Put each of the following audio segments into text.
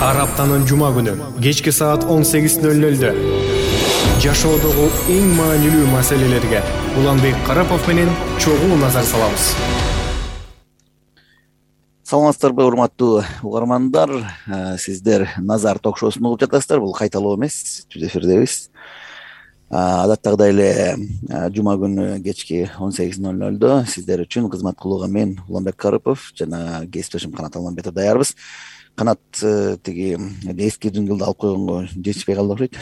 Ар аптанын жума күнү кечки саат 18:00 жашоодогу эң маанилүү маселелерге Уланбек Карапов менен чогуу назар салабыз. Саламатсыздарбы, урматтуу угармандар. Сиздер Назар ток-шоусун угуп жатасыздар. Бул кайталоо эмес, түз эфирдебиз. Адаттагыдай эле жума күнү кечки 18:00 сиздер үчүн кызмат кылууга мен Уланбек Карапов жана кесиптешим Канат Алмамбетов даярбыз. Канат тиги эски жыңгылды алып койгонго жетишпей калды окшойт.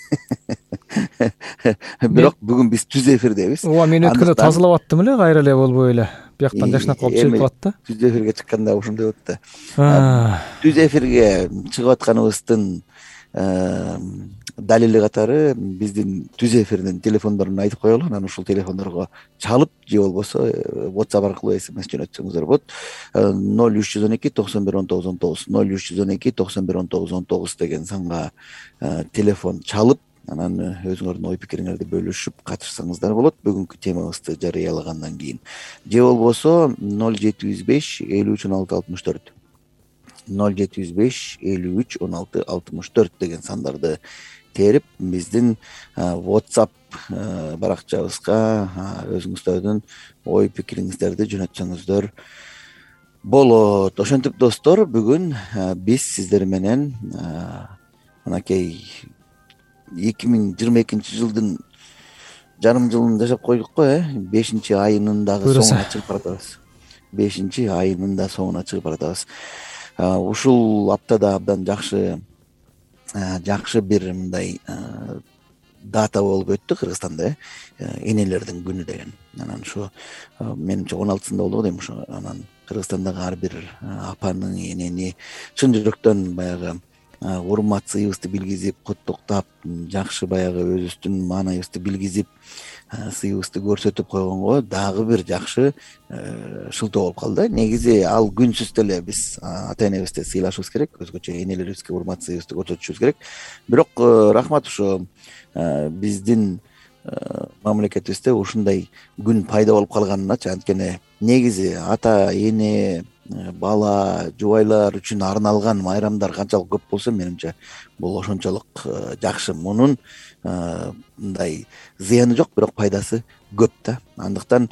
Бирок бүгүн биз түз эфирдебиз. Ооба, мен өткөндө тазалап аттым эле, кайра эле болбой эле. Бияктан жашнап калып чыгып калат да. Түз эфирге чыкканда ушундай болот да. Түз эфирге чыгып атканыбыздын далили катары биздин түз эфирдин телефондорун айтып коелу. Анан ушул телефондорго чалып же болбосо WhatsApp аркылуу SMS жөнөтсөңүздөр болот. 0312 91 19 19 0312 91 19 19 деген санга телефон чалып, анан өзүңөрдүн ой пикириңерди бөлүшүп катышсаңыздар болот бүгүнкү темабызды жарыялагандан кийин. Же болбосо 0705 53 16 64 0705 53 16 64 деген сандарды терип биздин WhatsApp баракчабызга өзүңүздөрдүн ой пикириңиздерди жөнөтсөңүздөр болот. Ошентип достор, бүгүн биз сиздер менен мынакей 2022 жылдын жарым жылын жашап койдук го, 5-айынын дагы соңуна чыгып баратабыз. 5-айынын да соңуна чыгып баратабыз. Ушул аптада абдан жакшы бир мындай дата болуп өттү Кыргызстанда, энелердин күнү деген. Анан ушу менимче 16-сында болду го дейм. Ушу анан Кыргызстандагы ар бир апаны, энени чын жүрөктөн баягы урмат сыйыбызды билгизип, куттуктап, жакшы баягы өзүбүздүн маанайыбызды билгизип, сыйыбызды көрсөтүп койгонго дагы бир жакшы шылтоо болуп калды. Негизи ал күнсүз деле биз ата-энебизди сыйлашыбыз керек, өзгөчө энелерибизге урмат сыйыбызды көрсөтүшүбүз керек. Бирок рахмат, ушу биздин мамлекетибизде ушундай күн пайда болуп калганыначы. Анткени негизи ата, эне, бала, жубайлар үчүн арналган майрамдар канчалык көп болсо, менимче бул ошончолук жакшы. Мунун мындай зыяны жок, бирок пайдасы көп да. Андыктан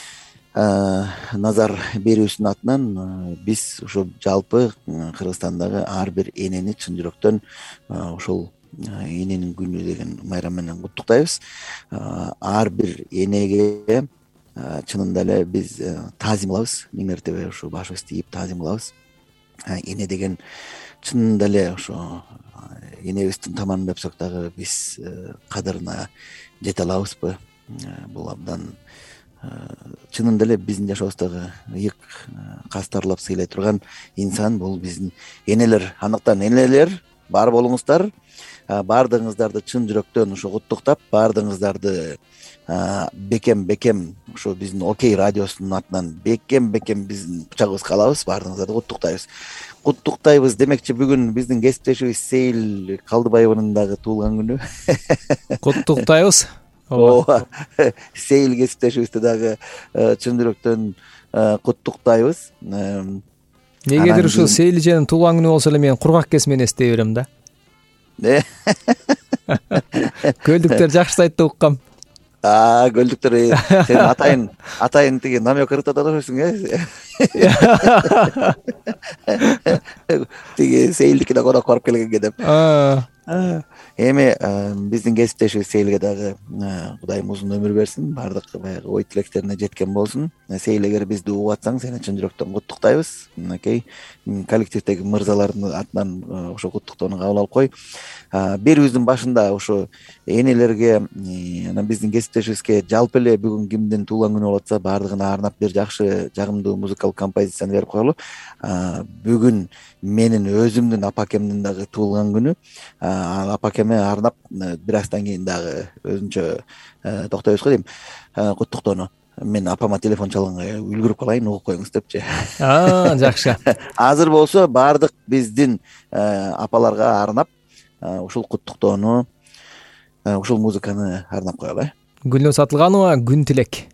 назар берүүбүздүн атынан биз ушу жалпы Кыргызстандагы ар бир энени чын жүрөктөн ушул эненин күнү деген майрам менен куттуктайбыз. Ар бир энеге чынында эле биз таазим кылабыз. Миң мертебе ушу башыбызды ийип таазим кылабыз. Эне деген чынында эле ошо энебиздин таманы деп сок дагы биз кадырына жете алабызбы? Бул абдан чынында эле биздин жашообуздагы ыйык кастарлап сыйлай турган инсан бул биздин энелер. Андыктан энелер бар болуңуздар. Баардыгыңыздарды чын жүрөктөн ушу куттуктап, баардыгыңыздарды бекем ушу биздин Окей радиосунун атынан бекем биздин кучагыбызга алабыз. Баардыгыңыздарды куттуктайбыз. Демекчи бүгүн биздин кесиптешибиз Сейил Калдыбаеванын дагы туулган күнү. Куттуктайбыз. Ооба. Сейил кесиптешибизди дагы чын жүрөктөн куттуктайбыз. Негедир ушул Сейил эженин туулган күнү болсо эле мен кургак кесмени эстей берем да. Көлдүктөр жакшы айтты уккам. Көлдүктөр сен атайын тиги намек ырытат окшойсуң, тиги Сейилдикине конок барып келгенге деп. Эми биздин кесиптешибиз Сейилге дагы Кудайым узун өмүр берсин, баардык баягы ой тилектерине жеткен болсун. Сейил, эгер бизди угуп атсаң, сени чын жүрөктөн куттуктайбыз. Мынакей коллективдеги мырзалардын атынан ошо куттуктоону кабыл алып кой. Берүүбүздүн башында ошо энелерге, анан биздин кесиптешибизге жалпы эле бүгүн кимдин туулган күнү болот атса, баардыгына арнап бир жакшы, жагымдуу музыкалык композицияны берип коелу. Бүгүн менин өзүмдүн апакемдин дагы туулган күнү. Апакеме арнап бир аздан кийин дагы өзүнчө токтойбуз го дейм куттуктоону. Мен апама телефон чалганга үлгүрүп калайын, угуп коюңуз депчи. Жакшы. Азыр болсо баардык биздин апаларга арнап ушул куттуктоону, ушул музыканы арнап коелу. Гүлнөз Атылганова, Күн тилек.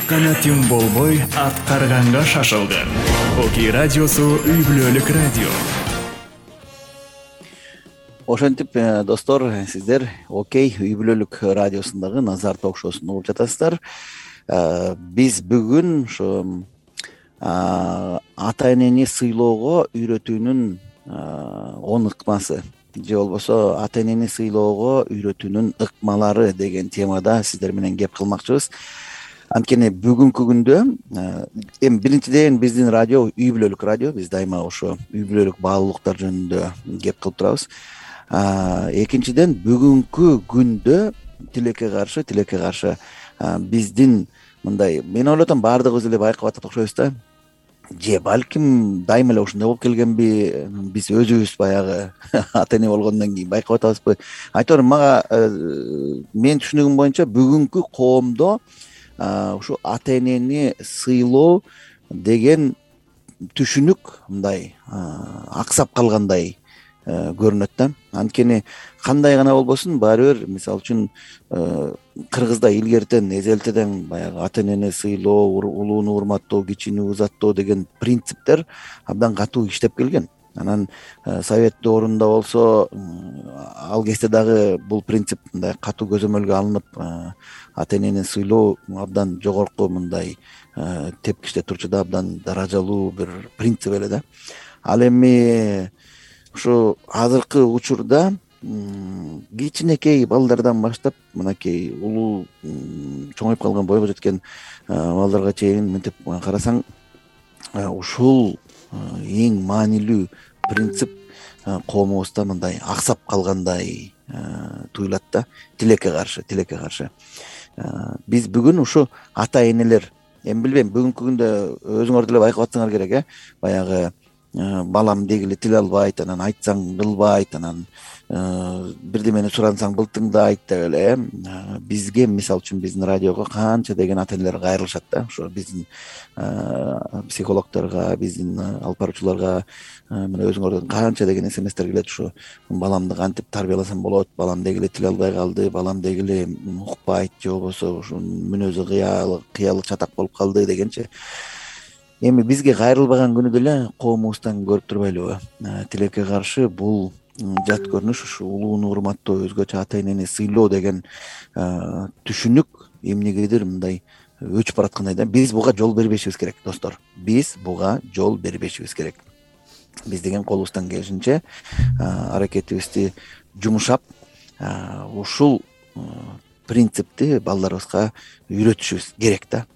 канатың болбой аткарганга шашылган. Окей радиосу үй бүлөлүк радио. Ошентип достор, сиздер Окей үй бүлөлүк радиосундагы Назар ток-шоусун угуп жатасыздар. Биз бүгүн ушу ата энени сыйлоого үйрөтүүнүн 10 ыкмасы же болбосо ата энени сыйлоого үйрөтүүнүн ыкмалары деген темада сиздер менен кеп кылмакчыбыз. Анткени бүгүнкү күндө эми биринчиден биздин радио үй бүлөлүк радио, биз дайыма ошо үй бүлөлүк баалуулуктар жөнүндө кеп кылып турабыз. Экинчиден бүгүнкү күндө тилекке каршы биздин мындай, мен ойлойт атам баардыгыбыз эле байкап атат окшойбуз да. Же балким дайыма эле ушундай болуп келгенби, биз өзүбүз баягы ата эне болгондон кийин байкап атабызбы? Айтор мага менин түшүнүгүм боюнча бүгүнкү коомдо ушу ата энени сыйлоо деген түшүнүк мындай аксап калгандай көрүнөт да. Анткени кандай гана болбосун, баары бир мисалы үчүн кыргызда илгертен эзелтеден баягы ата энени сыйлоо, улууну урматтоо, кичини узаттоо деген принциптер абдан катуу иштеп келген. Анан совет доорунда болсо ал кезде дагы бул принцип мындай катуу көзөмөлгө алынып, ата энени сыйлоо абдан жогорку мындай тепкичте турчу да, абдан даражалуу бир принцип эле да. Ал эми ушу азыркы учурда кичинекей балдардан баштап мынакей улуу чоңоюп калган, бойго жеткен балдарга чейин мынтип карасаң, ушул эң маанилүү принцип коомубузда мындай аксап калгандай туюлат да. Тилекке каршы биз бүгүн ушу ата энелер, эми билбейм, бүгүнкү күндө өзүңөр деле байкап атсаңар керек, баягы балам дегиле тил албайт, анан айтсаң кылбайт, анан бирдемени сурансаң былтыңдайт деп эле. Бизге мисалы үчүн биздин радиого канча деген ата энелер кайрылышат да. Ошо биздин психологторго, биздин алып баруучуларга мына өзүңөрдөн канча деген смстер келет. Ушу баламды кантип тарбияласам болот, балам дегиле тил албай калды, балам дегиле укпайт, же болбосо ушу мүнөзү кыялы чатак болуп калды дегенчи. Эми бизге кайрылбаган күнү деле коомубуздан көрүп турбайлыбы? Тилекке каршы бул жат көрүнүш, ушу улууну урматтоо, өзгөчө ата энени сыйлоо деген түшүнүк эмнегедир мындай өчүп бараткандай да. Биз буга жол бербешибиз керек, достор. Биз буга жол бербешибиз керек. Биз деген колубуздан келишинче аракетибизди жумшап ушул принципти балдарыбызга үйрөтүшүбүз керек да.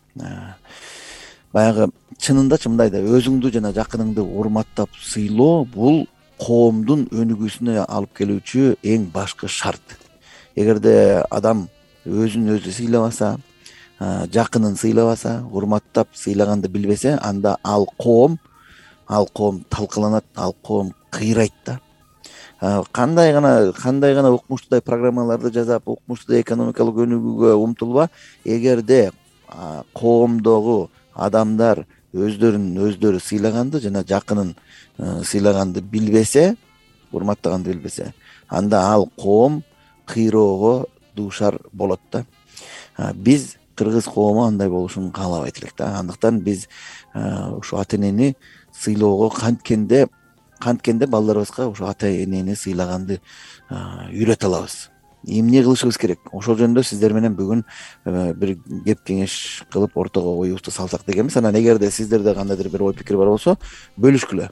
Баягы чынындачы мындай да, өзүңдү жана жакыныңды урматтап сыйлоо бул коомдун өнүгүүсүнө алып келүүчү эң башкы шарт. Эгерде адам өзүн өзү сыйлабаса, жакынын сыйлабаса, урматтап сыйлаганды билбесе, анда ал коом талкаланат, ал коом кыйрайт да. Кандай гана укмуштуудай программаларды жасап, укмуштуудай экономикалык өнүгүүгө умтулба, эгерде коомдогу адамдар өздөрү сыйлаганды жана жакынын сыйлаганды билбесе, урматтаганды билбесе, анда ал коом кыйроого дуушар болот да. Биз кыргыз коому андай болушун каалабайт элек да. Андыктан биз ушу ата энени сыйлоого канткенде балдарыбызга ушу ата энени сыйлаганды үйрөтө алабыз. Эмне кылышыбыз керек? Ошол жөнүндө сиздер менен бүгүн бир кеп кеңеш кылып ортого оюбузду салсак дегенбиз. Анан эгерде сиздерде кандайдыр бир ой пикир бар болсо, бөлүшкүлө.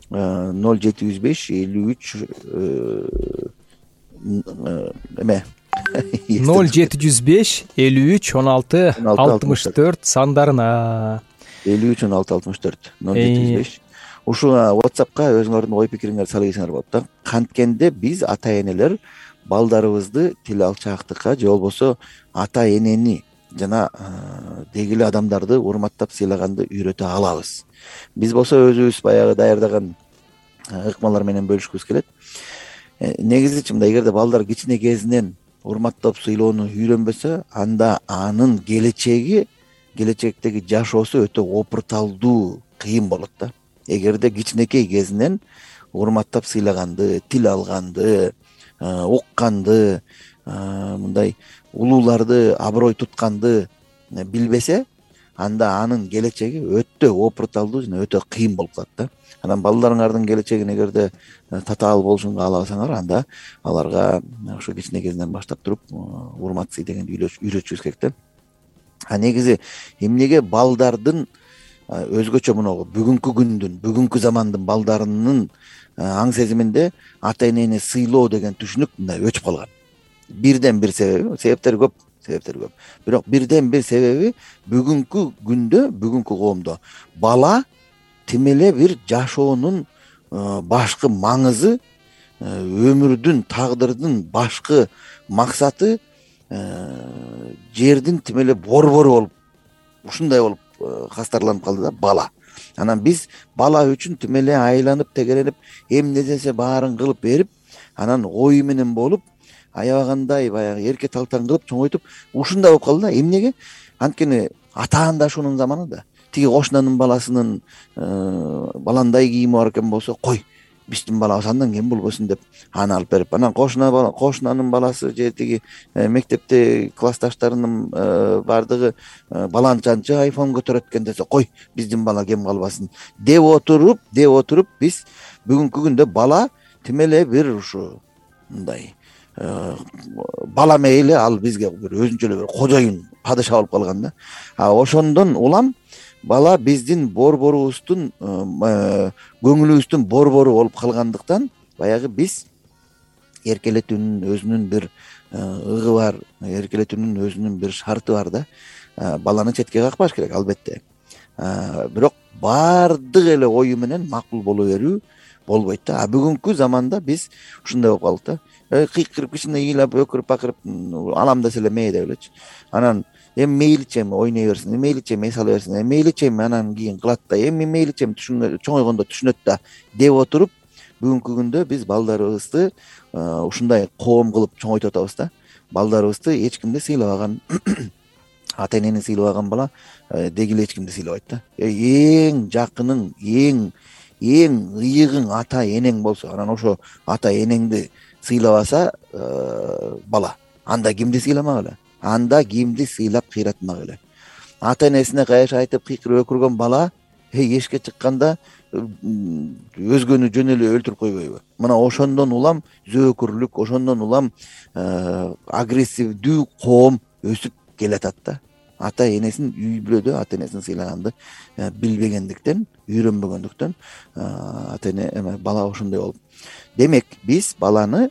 0705 53 эме 0705 53 16 64 сандарына 53 16 64 0705 ушу WhatsApp'ка өзүңөрдүн ой пикириңерди сала кетсеңер болот да. Канткенде биз ата энелер балдарыбызды тил алчаактыкка же болбосо ата энени жана дегиле адамдарды урматтап сыйлаганды үйрөтө алабыз. Биз болсо өзүбүз баягы даярдаган ыкмалар менен бөлүшкүбүз келет. Негизичи мындай, эгерде балдар кичине кезинен урматтап сыйлоону үйрөнбөсө, анда анын келечектеги жашоосу өтө опурталдуу, кыйын болот да. Эгерде кичинекей кезинен урматтап сыйлаганды, тил алганды, укканды, мындай улууларды аброй тутканды билбесе, анда анын келечеги өтө опурталдуу жана өтө кыйын болуп калат да. Анан балдарыңардын келечегин эгерде татаал болушун каалабасаңар, анда аларга ошо кичине кезинен баштап туруп урмат сый дегенди үйрөтүшүбүз керек да. Негизи эмнеге балдардын өзгөчө мына бүгүнкү күндүн, бүгүнкү замандын балдарынын аң сезиминде ата энени сыйлоо деген түшүнүк мындай өчүп калган. Бирден бир себеби, себептери көп. Бирок бирден бир себеби бүгүнкү күндө, бүгүнкү коомдо бала тим эле бир жашоонун башкы маңызы, өмүрдүн, тагдырдын башкы максаты жердин тим эле борбору болуп, ушундай болуп кастарланып калды да бала. Анан биз бала үчүн тим эле айланып тегеренип, эмне десе баарын кылып берип, анан ою менен болуп, аябагандай баягы эрке талтан кылып чоңойтуп, ушундай болуп калды да. Эмнеге? Анткени атаандашуунун заманы да. Тиги кошунанын баласынын баландай кийими бар экен болсо, кой биздин балабыз андан кем болбосун деп аны алып берип, анан кошунанын баласы же тиги мектепте классташтарынын баардыгы баланчанчы айфон көтөрөт экен десе, кой биздин бала кем калбасын деп отуруп биз бүгүнкү күндө бала тим эле бир ушу мындай бала мейли ал бизге бир өзүнчө эле бир кожоюн, падыша болуп калган да. Ошондон улам бала биздин борборубуздун көңүлүбүздүн борбору болуп калгандыктан баягы биз эркелетүүнүн өзүнүн бир ыгы бар, эркелетүүнүн өзүнүн бир шарты бар да. Баланы четке какпаш керек албетте. Бирок баардык эле ою менен макул боло берүү болбойт да. Бүгүнкү заманда биз ушундай болуп калдык да. Кыйкырып кичине ыйлап, өкүрүп бакырып алам десе эле мээ деп элечи. Анан эми мейличи эми ойной берсин, мейличи эми эс ала берсин, мейличи эми анан кийин кылат да, эми мейличи эми чоңойгондо түшүнөт да деп отуруп, бүгүнкү күндө биз балдарыбызды ушундай коом кылып чоңойтуп атабыз да. Балдарыбызды эч кимди сыйлабаган, ата энени сыйлабаган бала деги эле эч кимди сыйлабайт да. Эң жакының, эң ыйыгың ата энең болсо, анан ошо ата энеңди сыйлабаса бала, анда кимди сыйламак эле? Анда кимди сыйлап кыйратмак эле? Ата энесине кайш айтып кыйкырып өкүргөн бала эшикке чыкканда өзгөнү жөн эле өлтүрүп койбойбу? Мына ошондон улам зөөкүрлүк, ошондон улам агрессивдүү коом өсүп келатат да. Ата энесин үй бүлөдө ата энесин сыйлаганды билбегендиктен, үйрөнбөгөндүктөн ата эне бала ошондой болуп. Демек, биз баланы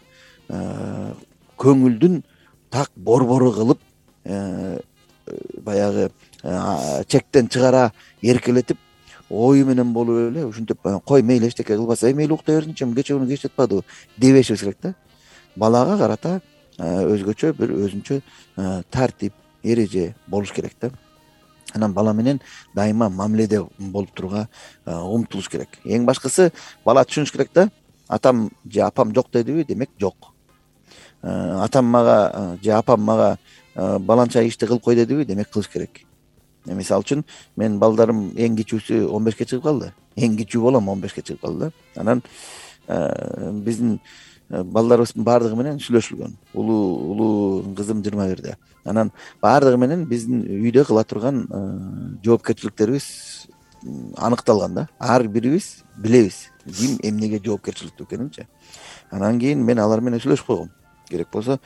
көңүлдүн так борбору кылып баягы чектен чыгара эркелетип, ою менен болуп эле ушинтип кой мейли эчтеке кылбаса, мейли уктай берсинчи, кечээ күнү кеч жатпадыбы дебешибиз керек да. Балага карата өзгөчө бир өзүнчө тартип, эреже болуш керек да. Анан бала менен дайыма мамиледе болуп турууга умтулуш керек. Эң башкысы бала түшүнүш керек да. Атам же апам жок дедиби, демек жок. Атам мага же апам мага баланча ишти кылып кой дедиби, демек кылыш керек. Мисалы үчүн мен балдарым эң кичүүсү 15ке чыгып калды. Эң кичүү балам 15ке чыгып калды да. Анан биздин балдарыбыздын баардыгы менен сүйлөшүлгөн. Улуу кызым 21-де. Анан баардыгы менен биздин үйдө кыла турган жоопкерчиликтерибиз аныкталган да. Ар бирибиз билебиз ким эмнеге жоопкерчиликтүү экенинчи. Анан кийин мен алар менен сүйлөшүп койгом. Керек болсо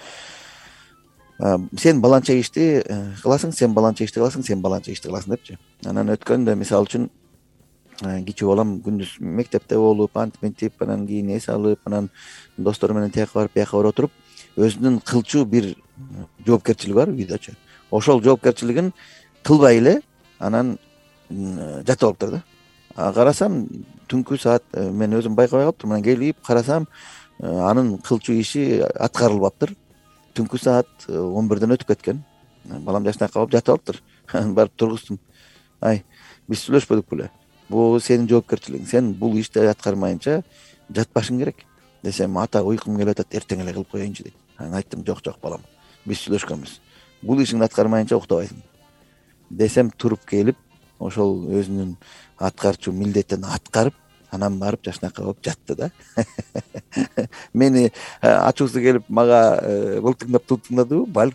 сен баланча ишти кыласың, сен баланча ишти кыласың, сен баланча ишти кыласың депчи. Анан өткөндө мисалы үчүн кичүү балам күндүз мектепте болуп, антип, анан кийин эс алып, анан достору менен тияка барып, бияка барып отуруп, өзүнүн кылчу бир жоопкерчилиги бар үйдөчү. Ошол жоопкерчилигин кылбай эле анан жатып алыптыр да. Карасам түнкү саат мен өзүм байкабай калыптырмын. Анан келип карасам анын кылчу иши аткарылбаптыр. Түнкү саат 11ден өтүп кеткен. Балам жашнак калып жатып алыптыр. Барып тургуздум. Ай, биз сүйлөшпөдүк беле? Бул сенин жоопкерчилигиң. Сен бул ишти аткармайынча жатпашың керек. Десем, ата уйкум келип атат, эртең эле кылып коеюнчу дейт. Анан айттым, жок, балам. Биз сүйлөшкөнбүз. Бул ишиңди аткармайынча уктабайсың. Десем, туруп келип, ошол өзүнүн аткарчу милдетин аткарып, анан барып жашнакка болуп жатты да. Мени ачуусу келип мага былтыңдап тутуңдадыбы? Балким.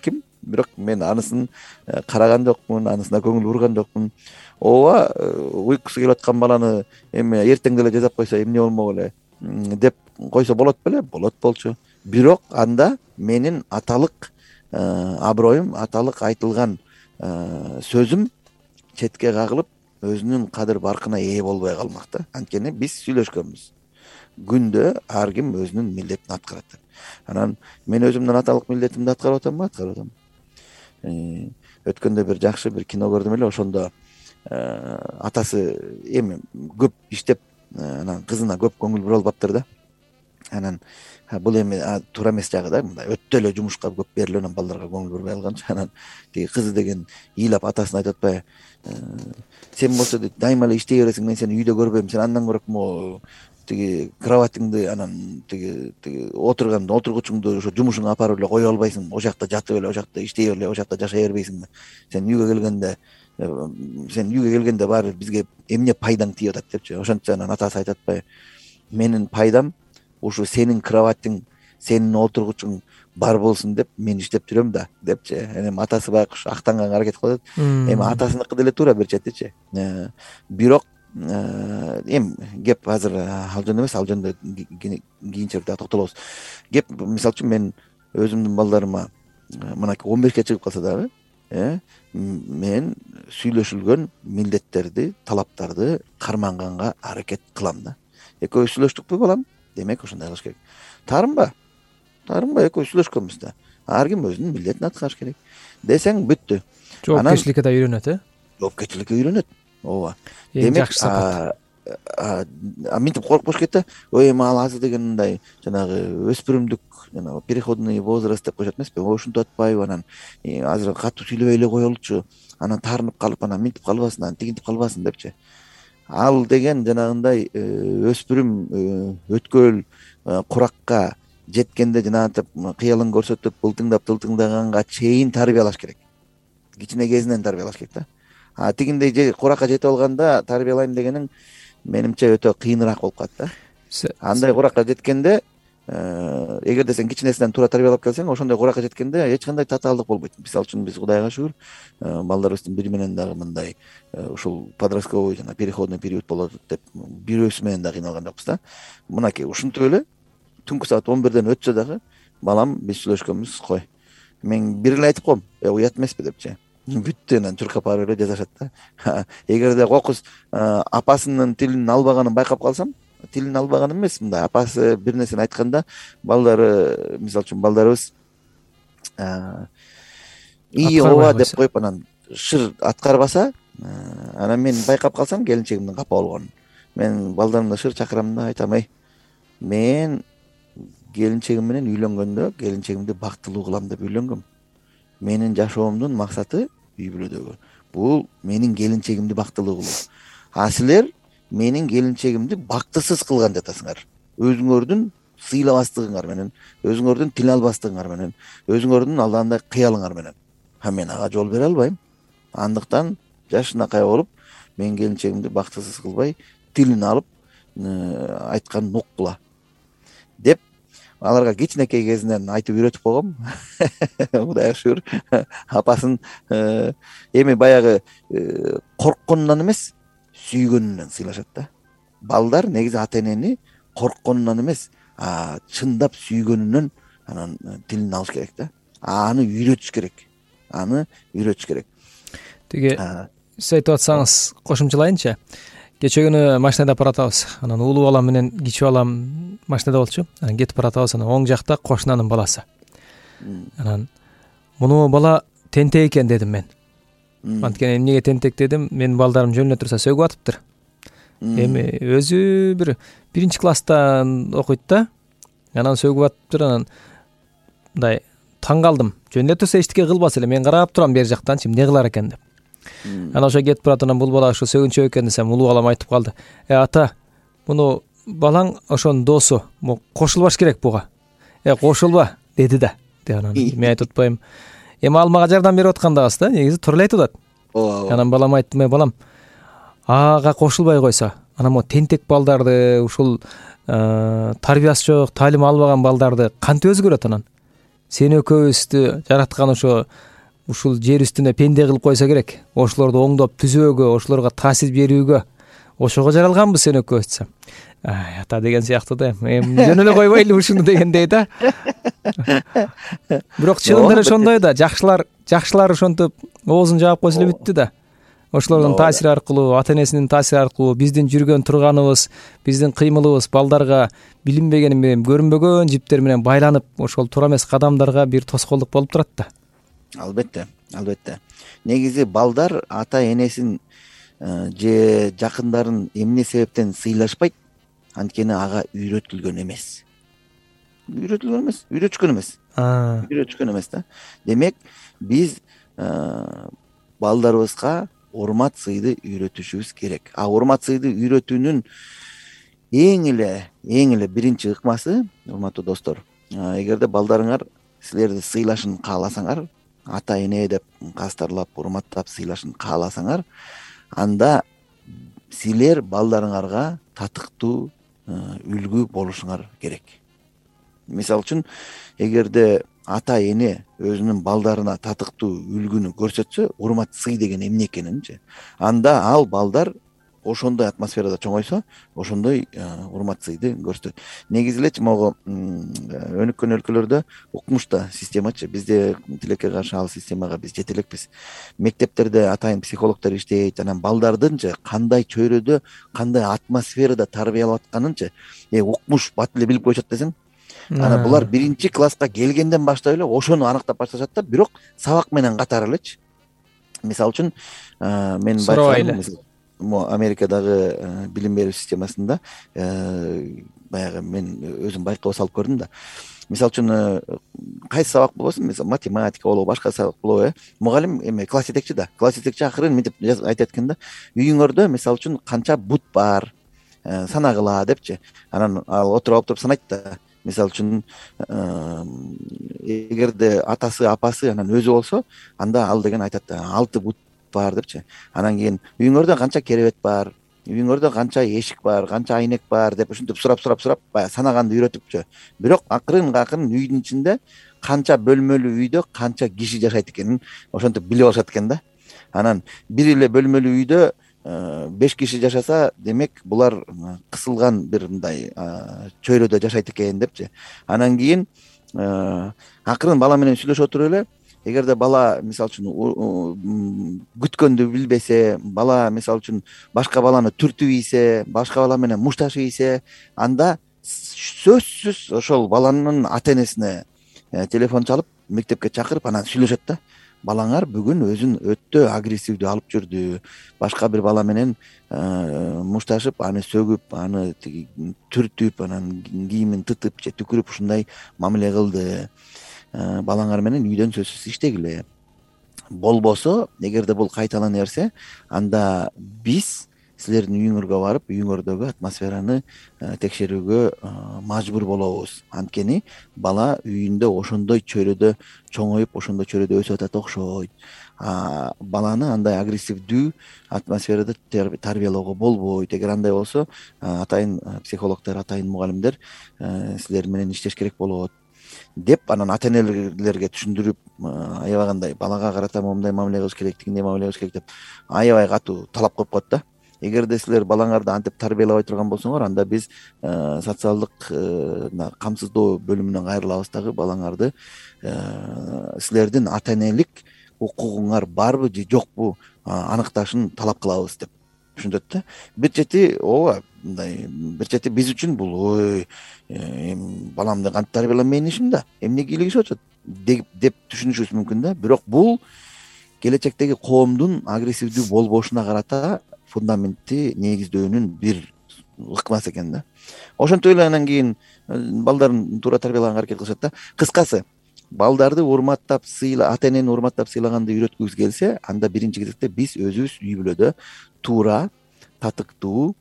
бирок мен анысын караган жокмун, анысына көңүл бурган жокмун. Ооба, уйкусу келип аткан баланы эми эртең деле жазап койсо эмне болмок эле деп койсо болот беле? Болот болчу. Бирок анда менин аталык аброюм, аталык айтылган сөзүм четке кагылып, өзүнүн кадыр баркына ээ болбой калмак да. Анткени биз сүйлөшкөнбүз. Күндө ар ким өзүнүн милдетин аткарат деп. Анан мен өзүмдүн аталык милдетимди аткарып атамбы? Аткарып атам. Өткөндө бир жакшы бир кино көрдүм эле, ошондо атасы эми көп иштеп, анан кызына көп көңүл бура албаптыр да. Анан бул эми туура эмес жагы да, мындай өтө эле жумушка көп берилип, анан балдарга көңүл бурбай алганчы. Анан тиги кызы деген ыйлап атасына айтып атпайбы, сен болсо дайыма эле иштей бересиң, мен сени үйдө көрбөйм, сен андан көрөк могу тиги кроватыңды, анан тиги отургучуңду ошо жумушуңа апарып эле кое албайсың, о жакта жатып эле, о жакта иштей эле, о жакта жашай бербейсиңби? Сен үйгө келгенде баары бизге эмне пайдаң тиеп атат депчи. Ошентсе анан атасы айтып атпайбы, менин пайдам ушу сенин кроватың, сенин отургучуң бар болсун деп мен иштеп жүрөм да депчи. Эми атасы байкуш актанганга аракет кылып атат. Эми атасыныкы деле туура бир четичи. Бирок эми кеп азыр ал жөнүндө эмес, ал жөнүндө кийинчерээк да токтолобуз. Кеп мисалы үчүн мен өзүмдүн балдарыма мынакей 15-ке чыгып калса дагы, мен сүйлөшүлгөн милдеттерди, талаптарды карманганга аракет кылам да. Экөөбүз сүйлөштүкпү балам? Демек ошондой кылыш керек. Таарынба, экөөбүз сүйлөшкөнбүз да. Ар ким өзүнүн милдетин аткарыш керек десең бүттү. Жоопкерчиликке да үйрөнөт, Жоопкерчиликке үйрөнөт. Ооба. Демек жакшы сапат. Минтип коркпош кетти. Ой, эми ал азыр деген мындай жанагы өспүрүмдүк, жана переходный возраст деп коюшат эмеспи? Ошентип атпайбы? Анан азыр катуу сүйлөбөй эле коелучу. Анан таарынып калып, анан минтип калбасын, анан тигинтип калбасын депчи. Ал деген жанагындай өспүрүм өткөл куракка жеткенде жанагынтип кыялын көрсөтүп, тылтыңдаганга чейин тарбиялаш керек. Кичине кезинен тарбиялаш керек да. Тигиндей куракка жетип алганда тарбиялайм дегениң менимче өтө кыйыныраак болуп калат да. Андай куракка жеткенде, эгерде сен кичинесинен туура тарбиялап келсең, ошондой куракка жеткенде эч кандай татаалдык болбойт. Мисалы үчүн биз Кудайга шүгүр, балдарыбыздын бири менен дагы мындай ушул подростковый жана переходный период болот деп бирөөсү менен да кыйналган жокпуз да. Мынакей ушинтип эле түнкү саат 11ден өтсө дагы, балам биз сүйлөшкөнбүз, кой. Мен бир эле айтып коем, уят эмеспи депчи. Бүттү, анан чуркап барып эле жазашат да. Эгерде кокус апасынын тилин албаганын байкап калсам, тилин албаган эмес, мындай апасы бир нерсени айтканда, балдары, мисалы үчүн балдарыбыз ооба деп коюп анан шыр аткарбаса, анан мен байкап калсам келинчегимдин капа болгонун. Мен балдарымды шыр чакырам да, айтам, мен келинчегим менен үйлөнгөндө келинчегимди бактылуу кылам деп үйлөнгөм. Менин жашоомдун максаты үй бүлөдөгү бул менин келинчегимди бактылуу кылуу. Силер менин келинчегимди бактысыз кылган жатасыңар. Өзүңөрдүн сыйлабастыгыңар менен, өзүңөрдүн тил албастыгыңар менен, өзүңөрдүн алдаандай кыялыңар менен. Мен ага жол бере албайм. Андыктан жашынакай болуп, мен келинчегимди бактысыз кылбай, тилин алып айтканын уккула деп аларга кичинекей кезинен айтып үйрөтүп койгом. Кудайга шүгүр. Апасын эми баягы коркконунан эмес, сүйгөнүнөн сыйлашат да. Балдар негизи ата энени коркконунан эмес, чындап сүйгөнүнөн анан тилин алыш керек да. Аны үйрөтүш керек. Тиги сиз айтып атсаңыз кошумчалайынчы. Кече күнү машинада баратабыз. Анан улуу балам менен кичүү балам машинада болчу. Анан кетип баратабыз. Анан оң жакта кошунанын баласы. Анан муну бала тентек экен дедим мен. Анткени эмнеге тентек дедим? Менин балдарым жөн эле турса сөгүп атыптыр. Эми өзү бир 1-класстан окуйт да. Анан сөгүп атыптыр. Анан мындай таң калдым. Жөн эле турса эчтеке кылбас эле. Мен карап турам бер жактанчы эмне кылар экен деп. Анан ошо кетип барат. Анан бул бала ошо сөгүнчөк экен десем, улуу балам айтып калды. Ата, муну балаң ошонун досу, кошулбаш керек буга. Кошулба деди да. Анан мен айтып атпайм. Эми ал мага жардам берип аткандабыз да, негизи туура эле айтып атат. Анан балам айттым, балам, ага кошулбай койсо, анан могу тентек балдарды, ушул тарбиясы жок, таалим албаган балдарды кантип өзгөрөт анан? Сени экөөбүздү жараткан ошо ушул жер үстүнө пенде кылып койсо керек, ошолорду оңдоп түзөөгө, ошолорго таасир берүүгө, ошого жаралганбыз сен экөөбүз десем, ата деген сыяктуу да, эми жөн эле койбойлу ушуну дегендей да. Бирок чынында эле ошондой да, жакшылар ошентип оозун жаап койсо эле бүттү да. Ошолордун таасири аркылуу, ата энесинин таасири аркылуу биздин жүргөн турганыбыз, биздин кыймылыбыз балдарга билинбегени менен, көрүнбөгөн жиптер менен байланып, ошол туура эмес кадамдарга бир тоскоолдук болуп турат да. Албетте. Негизи балдар ата энесин же жакындарын эмне себептен сыйлашпайт? Анткени ага үйрөтүлгөн эмес. Үйрөтүшкөн эмес да. Демек, биз балдарыбызга урмат сыйды үйрөтүшүбүз керек. Урмат сыйды үйрөтүүнүн эң эле биринчи ыкмасы, урматтуу достор, эгерде балдарыңар силерди сыйлашын кааласаңар, ата эне деп кастарлап, урматтап сыйлашын кааласаңар, анда силер балдарыңарга татыктуу үлгү болушуңар керек. Мисалы үчүн, эгерде ата эне өзүнүн балдарына татыктуу үлгүнү көрсөтсө, урмат сый деген эмне экенинчи, анда ал балдар ошондой атмосферада чоңойсо, ошондой урмат сыйды көрсөтөт. Негизи элечи могу өнүккөн өлкөлөрдө укмушта системачы, бизде тилекке каршы ал системага биз жете элекпиз. Мектептерде атайын психологдор иштейт, анан балдардынчы кандай чөйрөдө, кандай атмосферада тарбиялап атканынчы укмуш бат эле билип коюшат десең. Анан булар биринчи класска келгенден баштап эле ошону аныктап башташат да, бирок сабак менен катар элечи. Мисалы үчүн, мен байкагам, Америкадагы билим берүү системасында баягы мен өзүм байкоо салып көрдүм да. Мисалы үчүн, кайсы сабак болбосун, мисалы математика болобу, башка сабак болобу, мугалим эме класс жетекчи да. Класс жетекчи акырын мынтип айтат экен да. Үйүңөрдө мисалы үчүн канча бут бар, санагыла депчи. Анан ал отуруп санайт да. Мисалы үчүн, эгерде атасы, апасы анан өзү болсо, анда ал деген айтат, 6 бут бар депчи. Анан кийин үйүңөрдө канча керебет бар, үйүңөрдө канча эшик бар, канча айнек бар деп ушинтип сурап баягы санаганды үйрөтүпчү. Бирок акырын үйдүн ичинде канча бөлмөлүү үйдө канча киши жашайт экенин ошентип билип алышат экен да. Анан бир эле бөлмөлүү үйдө 5 киши жашаса, демек булар кысылган бир мындай чөйрөдө жашайт экен депчи. Анан кийин акырын бала менен сүйлөшө отуруп эле, эгерде бала мисалы үчүн күткөндү билбесе, бала мисалы үчүн башка баланы түртүп ийсе, башка бала менен мушташып ийсе, анда сөзсүз ошол баланын ата энесине телефон чалып, мектепке чакырып, анан сүйлөшөт да. Балаңар бүгүн өзүн өтө агрессивдүү алып жүрдү. Башка бир бала менен мушташып, аны сөгүп, аны түртүп, анан кийимин тытып же түкүрүп ушундай мамиле кылды. Балаңар менен үйдөн сөзсүз иштегиле. Болбосо, эгерде бул кайталана берсе, анда биз силердин үйүңөргө барып, үйүңөрдөгү атмосфераны текшерүүгө мажбур болобуз. Анткени бала үйүндө ошондой чөйрөдө чоңоюп, ошондой чөйрөдө өсүп атат окшойт. Баланы андай агрессивдүү атмосферада тарбиялоого болбойт. Эгер андай болсо, атайын психологдор, атайын мугалимдер силер менен иштеш керек болот деп, анан ата энелерге түшүндүрүп, аябагандай балага карата момундай мамиле кылыш керек, тигиндей мамиле кылыш керек деп аябай катуу талап коюп коет да. Эгерде силер балаңарды антип тарбиялабай турган болсоңор, анда биз социалдык камсыздоо бөлүмүнөн кайрылабыз дагы балаңарды силердин ата энелик укугуңар барбы же жокпу аныкташын талап кылабыз деп түшүнөт да. Бир чети ооба, мындай бир чети биз үчүн бул баламды кантип тарбиялам, менин ишим да, эмне кийлигишип атат деп түшүнүшүбүз мүмкүн да. Бирок бул келечектеги коомдун агрессивдүү болбошуна карата фундаментти негиздөөнүн бир ыкмасы экен да. Ошентип эле анан кийин балдарын туура тарбиялаганга аракет кылышат да. Кыскасы, балдарды урматтап ата энени урматтап сыйлаганды үйрөткүбүз келсе, анда биринчи кезекте биз өзүбүз үй бүлөдө туура, татыктуу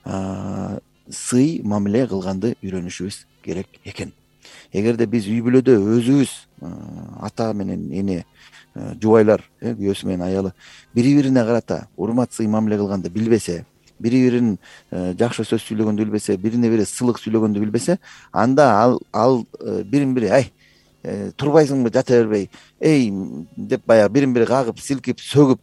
сый мамиле кылганды үйрөнүшүбүз керек экен. Эгерде биз үй бүлөдө өзүбүз ата менен эне, жубайлар, күйөөсү менен аялы бири-бирине карата урмат сый мамиле кылганды билбесе, бири-бирин жакшы сөз сүйлөгөндү билбесе, бирине бири сылык сүйлөгөндү билбесе, анда ал бирин бири турбайсыңбы жата бербей эй деп баягы бирин бири кагып силкип сөгүп,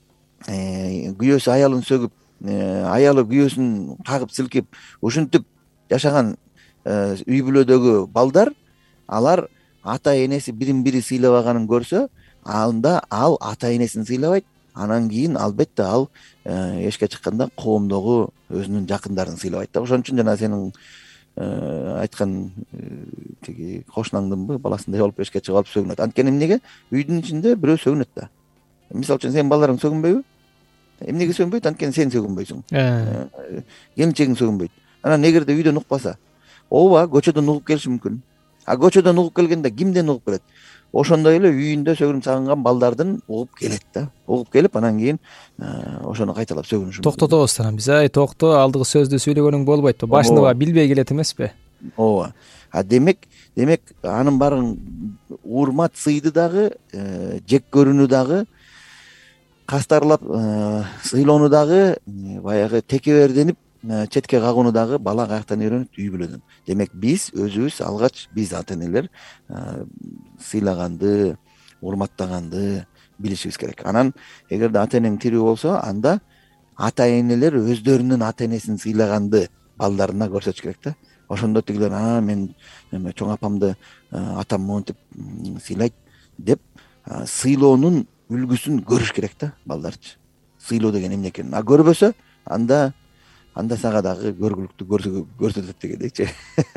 күйөөсү аялын сөгүп, аялы күйөөсүн кагып силкип ушинтип жашаган үй бүлөдөгү балдар, алар ата энеси бирин бири сыйлабаганын көрсө, анда ал ата энесин сыйлабайт. Анан кийин албетте ал эшикке чыкканда коомдогу өзүнүн жакындарын сыйлабайт да. Ошон үчүн жана сенин айткан тиги кошунаңдынбы баласындай болуп эшикке чыгып алып сөгүнөт. Анткени эмнеге? Үйдүн ичинде бирөө сөгүнөт да. Мисалы үчүн сенин балдарың сөгүнбөйбү? Эмнеге сөгүнбөйт? Анткени сен сөгүнбөйсүң. Келинчегиң сөгүнбөйт. Анан эгерде үйдөн укпаса, ооба көчөдөн угуп келиши мүмкүн. А көчөдөн угуп келгенде кимден угуп келет? Ошондой эле үйүндө сөгүнүп сагынган балдардын угуп келет да. Угуп келип анан кийин ошону кайталап сөгүнүшү мүмкүн. Токтотобуз анан биз. Токто, алдыгы сөздү сүйлөгөнүң болбойт. Башында билбей келет эмеспи? Ооба. Демек анын баарын урмат сыйды дагы, жек көрүүнү дагы, кастарлап сыйлоону дагы, баягы текеберденип четке кагууну дагы бала каяктан үйрөнөт? Үй бүлөдөн. Демек биз өзүбүз алгач, биз ата энелер сыйлаганды, урматтаганды билишибиз керек. Анан эгерде ата энең тирүү болсо, анда ата энелер өздөрүнүн ата энесин сыйлаганды балдарына көрсөтүш керек да. Ошондо тигилер мен чоң апамды атам монтип сыйлайт деп сыйлоонун үлгүсүн көрүш керек да балдарчы. Сыйлоо деген эмне экенин. А көрбөсө, анда сага дагы көргүлүктү көрсөтөт дегендейчи.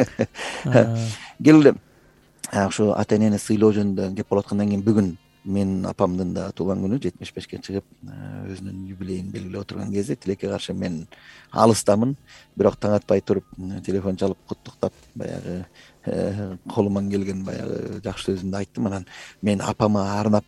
Келгиле ушу ата энени сыйлоо жөнүндө кеп болуп аткандан кийин бүгүн менин апамдын да туулган күнү, 75ке чыгып өзүнүн юбилейин белгилеп отурган кезде тилекке каршы мен алыстамын. Бирок таң атпай туруп телефон чалып куттуктап, баягы колуман келген баягы жакшы сөзүмдү айттым. Анан мен апама арнап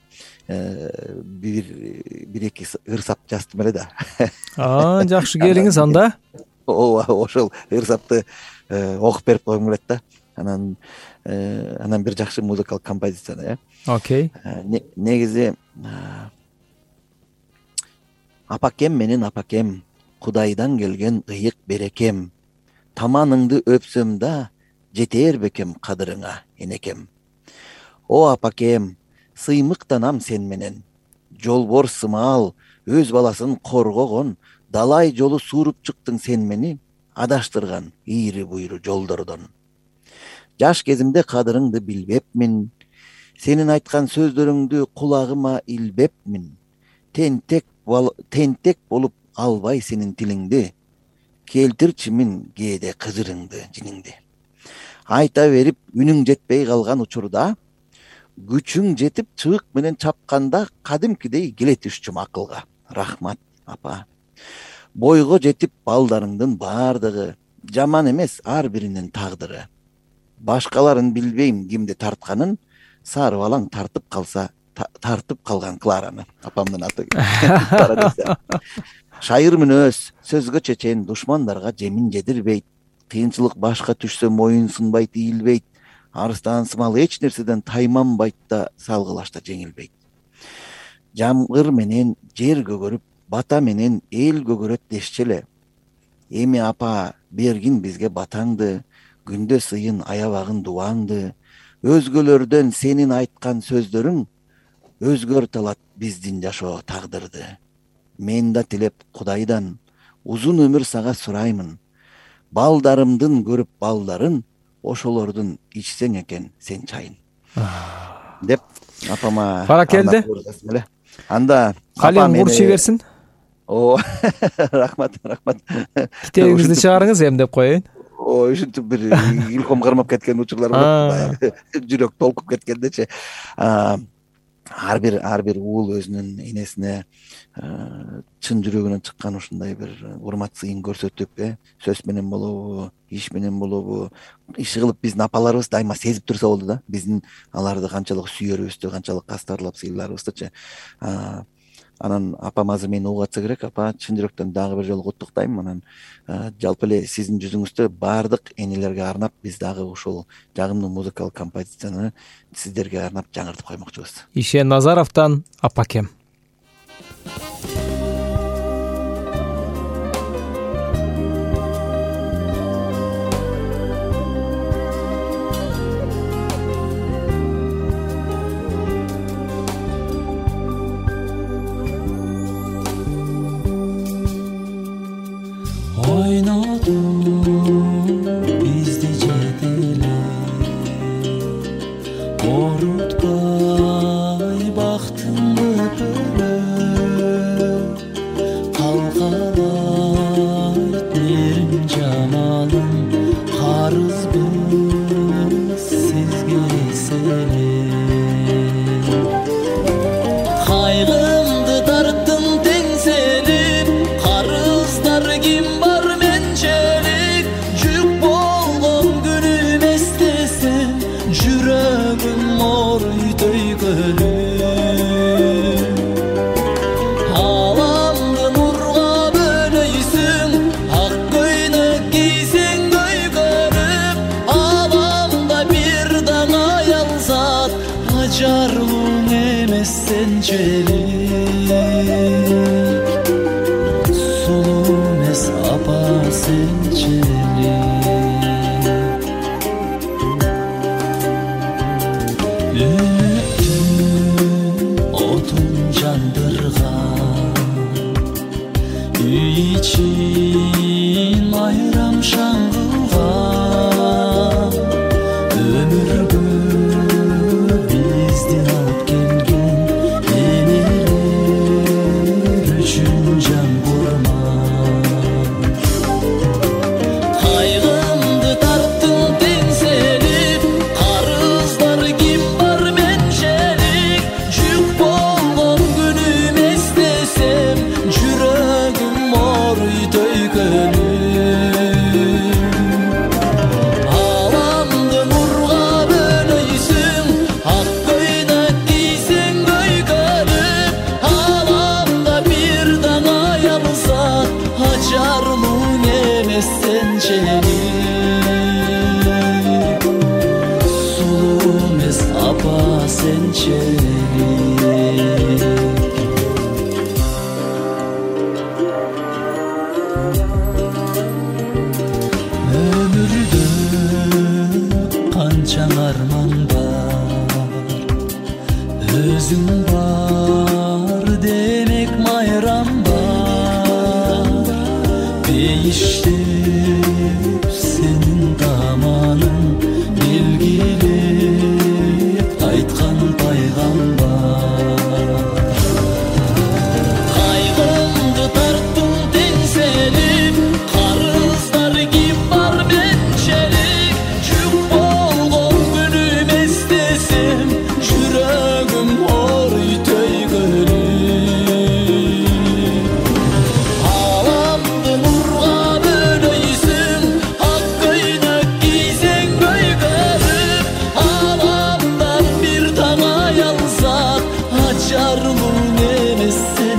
бир эки ырсап жаздым эле да. Жакшы келиңиз анда. Ооба, ошол ырсапты окуп берип койгум келет да. Анан бир жакшы музыкалык композицияны, Окей. Негизи апакем менен апакем, Кудайдан келген ыйык берекем, таманыңды өпсөм да жетер бекем кадырыңа энекем. О апакем, сыймыктанам сен менен, жолбор сымал өз баласын коргогон, далай жолу сууруп чыктың сен мени, адаштырган ийри буйру жолдордон. Жаш кезимде кадырыңды билбепмин, сенин айткан сөздөрүңдү кулагыма илбепмин. Тентек болуп албай сенин тилиңди, келтирчи мин кээде кызырыңды, жиниңди. Айта берип үнүң жетпей калган учурда, күчүң жетип чыбык менен чапканда кадимкидей келетишчүм акылга. Рахмат, апа. Бойго жетип балдарыңдын баардыгы, жаман эмес ар биринин тагдыры. Башкаларын билбейм кимди тартканын, сары балаң тартып калса, тартып калган Клараны. Апамдын аты. Шайыр мүнөз, сөзгө чечен, душмандарга жемин жедирбейт. Кыйынчылык башка түшсө моюн сынбайт, ийилбейт. Арыстан сымал эч нерседен тайманбайт да, салгылашта жеңилбейт. Жамгыр менен жер көгөрүп, бата менен эл көгөрөт дешчи эле. Эми апа бергин бизге батаңды, күндө сыйын аябагын дубаңды. Өзгөлөрдөн сенин айткан сөздөрүң өзгөртө алат биздин жашоо тагдырды. Мен да тилеп Кудайдан узун өмүр сага сураймын. Балдарымдын көрүп балдарын, ошолордун ичсең экен сен чайын. Деп апама баракелде. Анда калем урчу берсин. Рахмат. Китебиңизди чыгарыңыз эми деп коеюн. Ушинтип бир илком кармап кеткен учурлар болот. Жүрөк толкуп кеткендечи. Ар бир уул өзүнүн энесине чын жүрөгүнөн чыккан ушундай бир урмат сыйын көрсөтүп, сөз менен болобу, иш менен болобу, иш кылып биздин апаларыбыз дайыма сезип турса болду да, биздин аларды канчалык сүйөрүбүздү, канчалык кастарлап сыйларыбыздычы. Анан апам азыр мени угуп атса керек. Апа, чын жүрөктөн дагы бир жолу куттуктайм. Анан жалпы эле сиздин жүзүңүздө баардык энелерге арнап биз дагы ушул жагымдуу музыкалык композицияны сиздерге арнап жаңыртып коймокчубуз. Ишен Назаровдон Апакем. sençelik, sulu mes apa sençelik. Ümittün otun jandırgan, үй için ayram şangılgan, ömürgü bizdin alıp kelgen eneler üçün can kurman. Kaygımdı tarttın tenselip, karızlar kim var menşelik, jük bolgon günüm estesem, jürögüm mor töykönüm. Alamdı nurga bölöysün, ak koynak giysen göykönüm. Alamda bir dana yalsa, açarmın emes sençelik, sulu mes apa sençelik. Ömürde kança arman var, özün var demek mayram var. Değiştip senin damanın, belgilep aytkan paygambar. Kaygımdı tarttın tenselip, karızlar kim var mençelik, jük bolgon günüm estesem, jürögüm mor töykönüm. Alamdı nurga bölöysün, ak koynak giysen göykönüm. Alamdan bir tana yalsak, açarmın emes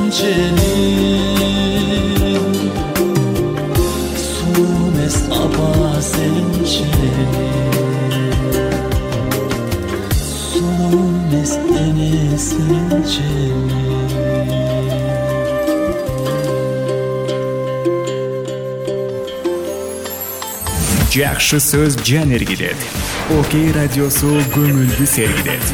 sençelik, sulu mes apa sençelik, sulu mes emes sençelik. Жакшы сөз жан эргилет. Окей радиосу көңүлдү сергитет.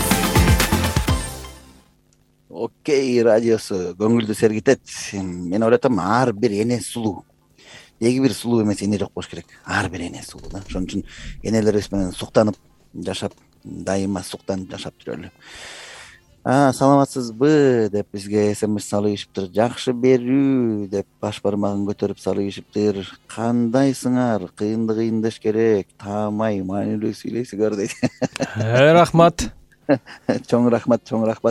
Окей радиосу көңүлдү сергитет. Мен ойлотом ар бир эне сулуу. Эги бир сулуу эмес эне жок болуш керек. Ар бир эне сулуу да. Ошон үчүн энелерибиз менен суктанып жашап, дайыма суктанып жашап жүрөлү. Саламатсызбы деп бизге смс салып ийишиптир. Жакшы берүү деп баш бармагын көтөрүп салып ийишиптир. Кандайсыңар? Кыйындык индеш керек. Таамай, маанилүү сүйлөйсүңөр дейт. Рахмат. Чоң рахмат, чоң рахмат.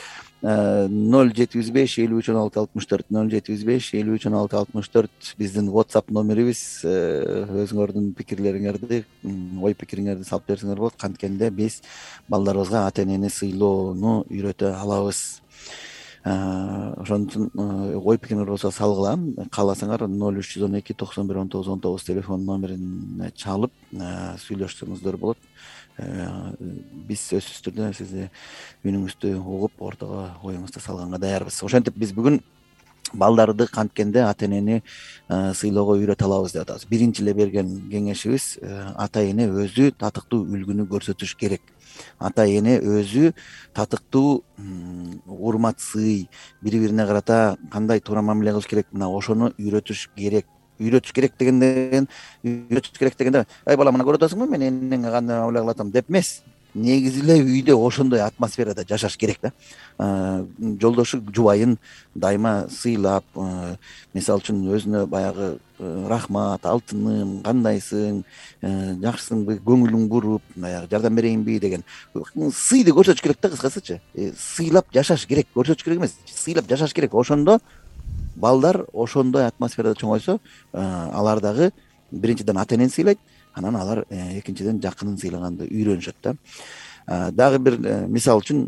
0705-53-16-64 0705-53-16-64 биздин WhatsApp номерибиз. Өзүңөрдүн пикирлериңерди, ой пикириңерди салып берсеңер болот. Канткенде биз балдарыбызга ата-энени сыйлоону үйрөтө алабыз. Ошон үчүн ой пикириңер болсо салгыла. Кааласаңар 0312-91-19-19 телефон номерине чалып сүйлөшсөңүздөр болот. Биз сөзсүз түрдө сизди үнүңүздү угуп, ортого оюңузду салганга даярбыз. Ошентип биз бүгүн балдарды канткенде ата-энени сыйлоого үйрөтө алабыз деп атабыз. Биринчи эле берген кеңешибиз ата-эне өзү татыктуу үлгүнү көрсөтүш керек. Ата-эне өзү татыктуу урмат, сый, бири-бирине карата кандай туура мамиле кылыш керек, мына ошону үйрөтүш керек. Үйрөтүш керек дегенде, ай бала мына көрүп атасыңбы, мен энеңе кандай мамиле кылатам деп эмес. Негизи эле үйдө ошондой атмосферада жашаш керек да. Жолдошу, жубайын дайыма сыйлап, мисалы үчүн өзүнө баягы рахмат, алтыным, кандайсың, жакшысыңбы, көңүлүң буруп, баягы жардам берейинби деген сыйды көрсөтүш керек да, кыскасычы. Сыйлап жашаш керек, көрсөтүш керек эмес, сыйлап жашаш керек. Ошондо балдар ошондой атмосферада чоңойсо, алар дагы биринчиден ата-энени сыйлайт, анан алар экинчиден жакынын сыйлаганды үйрөнүшөт да. Дагы бир мисал үчүн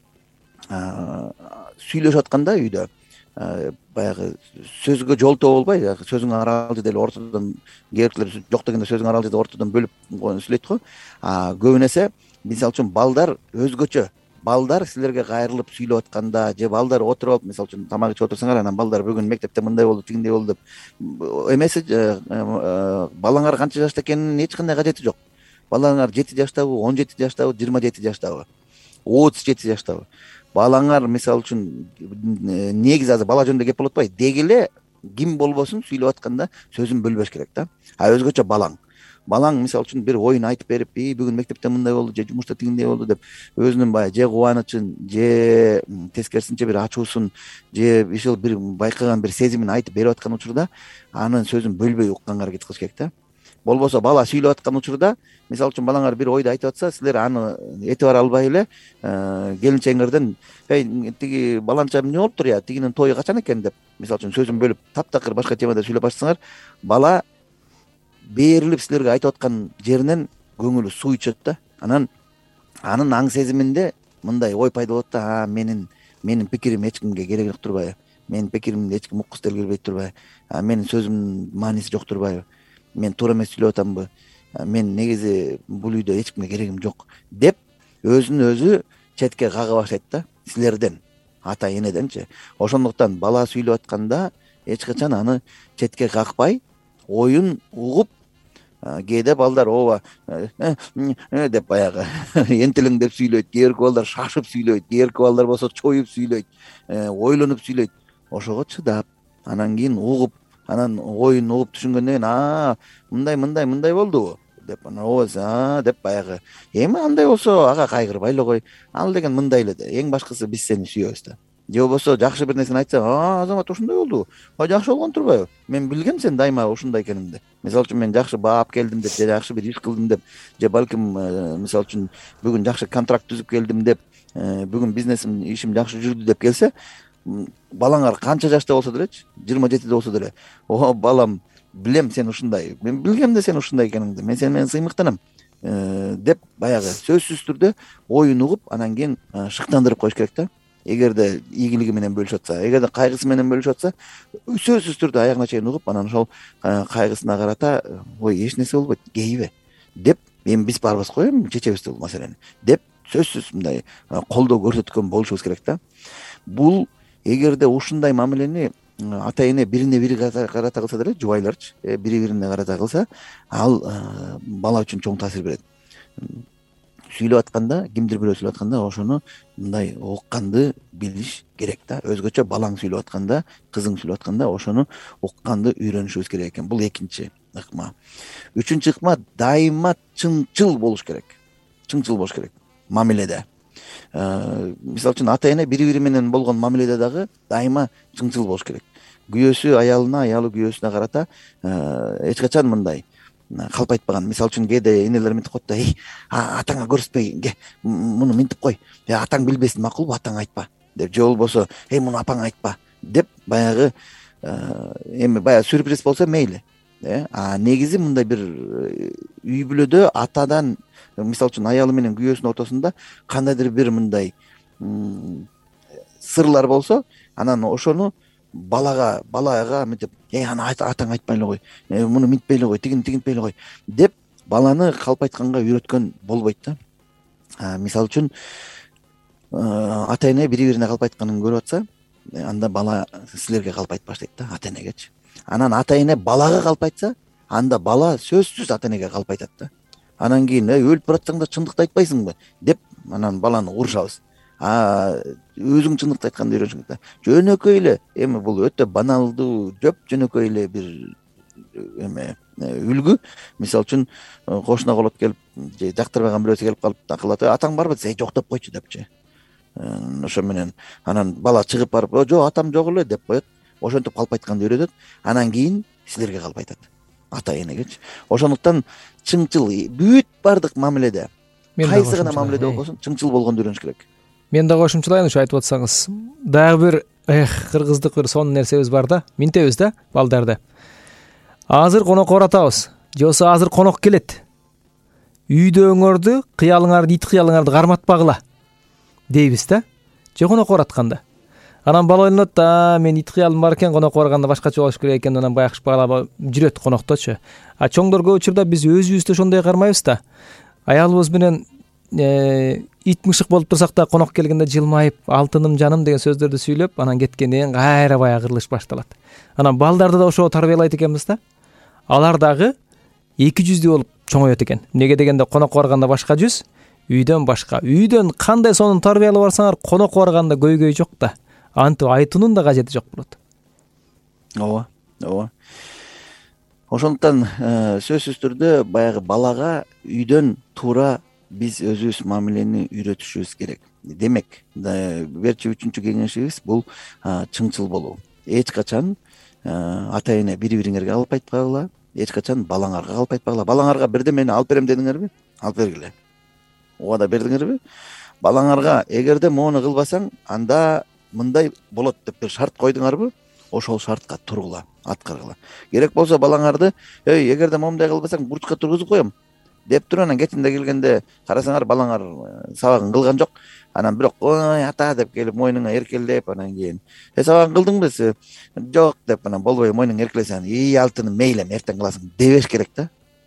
сүйлөшүп атканда үйдө баягы сөзгө жолтоо болбой, сөзүң аралжы деле ортодон кээбиркилер жок дегенде сөзүң аралжы деп ортодон бөлүп сүйлөйт го. Көбүн эсе мисалы үчүн балдар өзгөчө балдар силерге кайрылып сүйлөп атканда же балдар отуруп алып, мисалы үчүн тамак ичип отурсаңар, анан балдар бүгүн мектепте мындай болду, тигиндей болду деп эмеси, балаңар канча жашта экенинин эч кандай кажети жок. Балаңар 7 жаштабы, 17 жаштабы, 27 жаштабы, 37 жаштабы. Балаңар мисалы үчүн негизи азыр бала жөнүндө кеп болуп атпайбы, деги эле ким болбосун сүйлөп атканда сөзүн бөлбөш керек да. А өзгөчө балаң мисалы үчүн бир оюн айтып берип, бүгүн мектепте мындай болду же жумушта тигиндей болду деп өзүнүн баягы же кубанычын же тескерисинче бир ачуусун же ошол бир байкаган бир сезимин айтып берип аткан учурда анын сөзүн бөлбөй укканга аракет кылыш керек да. Болбосо бала сүйлөп аткан учурда, мисалы үчүн балаңар бир ойду айтып атса, силер аны этибар албай эле келинчеңерден тиги баланча эмне болуптур я, тигинин тою качан экен деп, мисалы үчүн сөзүн бөлүп таптакыр башка темада сүйлөп баштасаңар, бала берилип силерге айтып аткан жеринен көңүлү суу ичет да. Анан анын аң сезиминде мындай ой пайда болот да: менин пикирим эч кимге кереги жок турбайбы, менин пикиримди эч ким уккусу келбей турбайбы, менин сөзүмдүн мааниси жок турбайбы, мен туура эмес сүйлөп атамбы, мен негизи бул үйдө эч кимге керегим жок деп өзүн өзү четке кага баштайт да, силерден, ата энеденчи. Ошондуктан бала сүйлөп атканда эч качан аны четке какпай, оюн угуп, кээде балдар ооба деп баягы энтелеңдеп сүйлөйт, кээ бирки балдар шашып сүйлөйт, кээ бирки балдар болсо чоюп сүйлөйт, ойлонуп сүйлөйт. Ошого чыдап, анан кийин угуп, анан оюн угуп түшүнгөндөн кийин мындай болдубу деп, анан ооба деп баягы эми андай болсо ага кайгырбай эле кой, ал деген мындай эле да, эң башкысы биз сени сүйөбүз да. Же болбосо жакшы бир нерсени айтса, Азамат ушундай болду, жакшы болгон турбайбы, мен билгем сен дайыма ушундай экениңди. Мисалы үчүн мен жакшы баап келдим деп, же жакшы бир иш кылдым деп, же балким мисалы үчүн бүгүн жакшы контракт түзүп келдим деп, бүгүн бизнесим, ишим жакшы жүрдү деп келсе, балаңар канча жашта болсо делечи, 27 болсо деле, балам, билем сен ушундай, мен билгем да сен ушундай экениңди, мен сени менен сыймыктанам деп баягы сөзсүз түрдө оюн угуп, анан кийин шыктандырып коюш керек да. Эгерде ийгилиги менен бөлүшүп атса, эгерде кайгысы менен бөлүшүп атса, сөзсүз түрдө аягына чейин угуп, анан ошол кайгысына карата, ой, эч нерсе болбойт, кейбе деп, эми биз барбыз го, эми чечебиз бул маселени деп сөзсүз мындай колдоо көрсөткөн болушубуз керек да. Бул эгерде ушундай мамилени ата эне бирине бири карата кылса деле, жубайларчы бири бирине карата кылса, ал бала үчүн чоң таасир берет. Сүйлөп атканда, кимдир бирөө сүйлөп атканда, ошону мындай укканды билиш керек да. Өзгөчө балаң сүйлөп атканда, кызың сүйлөп атканда ошону укканды үйрөнүшүбүз керек экен. Бул экинчи ыкма. Үчүнчү ыкма, дайыма чынчыл болуш керек. Чынчыл болуш керек мамиледе. Мисалы үчүн ата эне бири бири менен болгон мамиледе дагы дайыма чынчыл болуш керек. Күйөөсү аялына, аялы күйөөсүнө карата эч качан мындай калп айтпаган. Мисалы үчүн кээде энелер мынтип коет да: атаңа көрсөтпөй, муну мынтип кой, атаң билбесин, макулбу, атаңа айтпа деп, же болбосо муну апаңа айтпа деп, баягы эми баягы сюрприз болсо мейли. А негизи мындай бир үй бүлөдө атадан, мисалы үчүн аялы менен күйөөсүнүн ортосунда кандайдыр бир мындай сырлар болсо, анан ошону балага мынтип: аны атаң айтпай эле кой, муну минтпей эле кой, тигинтпей эле кой деп баланы калп айтканга үйрөткөн болбойт да. Мисалы үчүн ата эне бири бирине калп айтканын көрүп атса, анда бала силерге калп айтып баштайт да, ата энегечи. Анан ата эне балага калп айтса, анда бала сөзсүз ата энеге калп айтат да. Анан кийин өлүп баратсаң да чындыкты айтпайсыңбы деп, анан баланы урушабыз. Өзүң чындыкты айтканды үйрөнүшүң керек да. Жөнөкөй эле, эми бул өтө баналдуу, жөнөкөй эле бир үлгү. Мисалы үчүн кошуна колот келип, же жактырбаган бирөөсү келип калып кылат: атаң барбы десе, жок деп койчу депчи. Ошо менен анан бала чыгып барып: жок, атам жок эле деп коет. Ошентип калп айтканды үйрөтөт. Анан кийин силерге калп айтат, ата энегечи. Ошондуктан чыңчыл бүт бардык мамиледе, кайсы гана мамиледе болбосун, чыңчыл болгонду үйрөнүш керек. Мен да кошумчалайын, ушу айтып атсаңыз. Дагы бир кыргыздык бир сонун нерсебиз бар да, минтебиз да балдарды. Азыр конок оратабыз, же болбосо азыр конок келет. Үйдөөңөрдү, кыялыңарды, ит кыялыңарды карматпагыла дейбиз да, же конок оратканда. Анан бала ойлонот да, мен ит кыялым бар экен, конок барганда башкача болуш керек экен, анан байкуш бала жүрөт конокточу. Чоңдор көп учурда биз өзүбүздү ошондой кармайбыз да. Аялыбыз менен ит мышык болуп турсак да конок келгенде жылмайып алтыным жаным деген сөздөрдү сүйлөп анан кеткенден кийин кайра баягы кырылыш башталат. Анан балдарды да ошого тарбиялайт экенбиз да. Алар дагы эки жүздүү болуп чоңойот экен. Эмнеге дегенде конокко барганда башка жүз, үйдөн башка. Үйдөн кандай сонун тарбиялап барсаңар, конокко барганда көйгөй жок да. Антип айтуунун да кажети жок болот. Ооба, ооба. Ошондуктан сөзсүз түрдө баягы балага үйдөн туура биз өзүбүз мамилени үйрөтүшүбүз керек. Демек, берчи үчүнчү кеңешибиз бул чыңчыл болуу. Эч качан ата эне бири-бириңерге алып айтпагыла, эч качан балаңарга алып айтпагыла. Балаңарга бирдемени алып берем дедиңерби? Алып бергиле. Ооба да бердиңерби? Балаңарга эгерде моуну кылбасаң, анда мындай болот деп бир шарт койдуңарбы? Ошол шартка тургула, аткаргыла. Керек болсо балаңарды, эгерде момундай кылбасаң бурчка тургузуп коем деп туруп, анан кечинде келгенде карасаңар балаңар сабагын кылган жок. Анан бирок ой ата деп келип мойнуңа эркелдеп, анан кийин сабагын кылдыңбы? Жок деп анан болбой мойнуңа эркелесең, алтыным мейлем эртең кыласың дебеш керек да.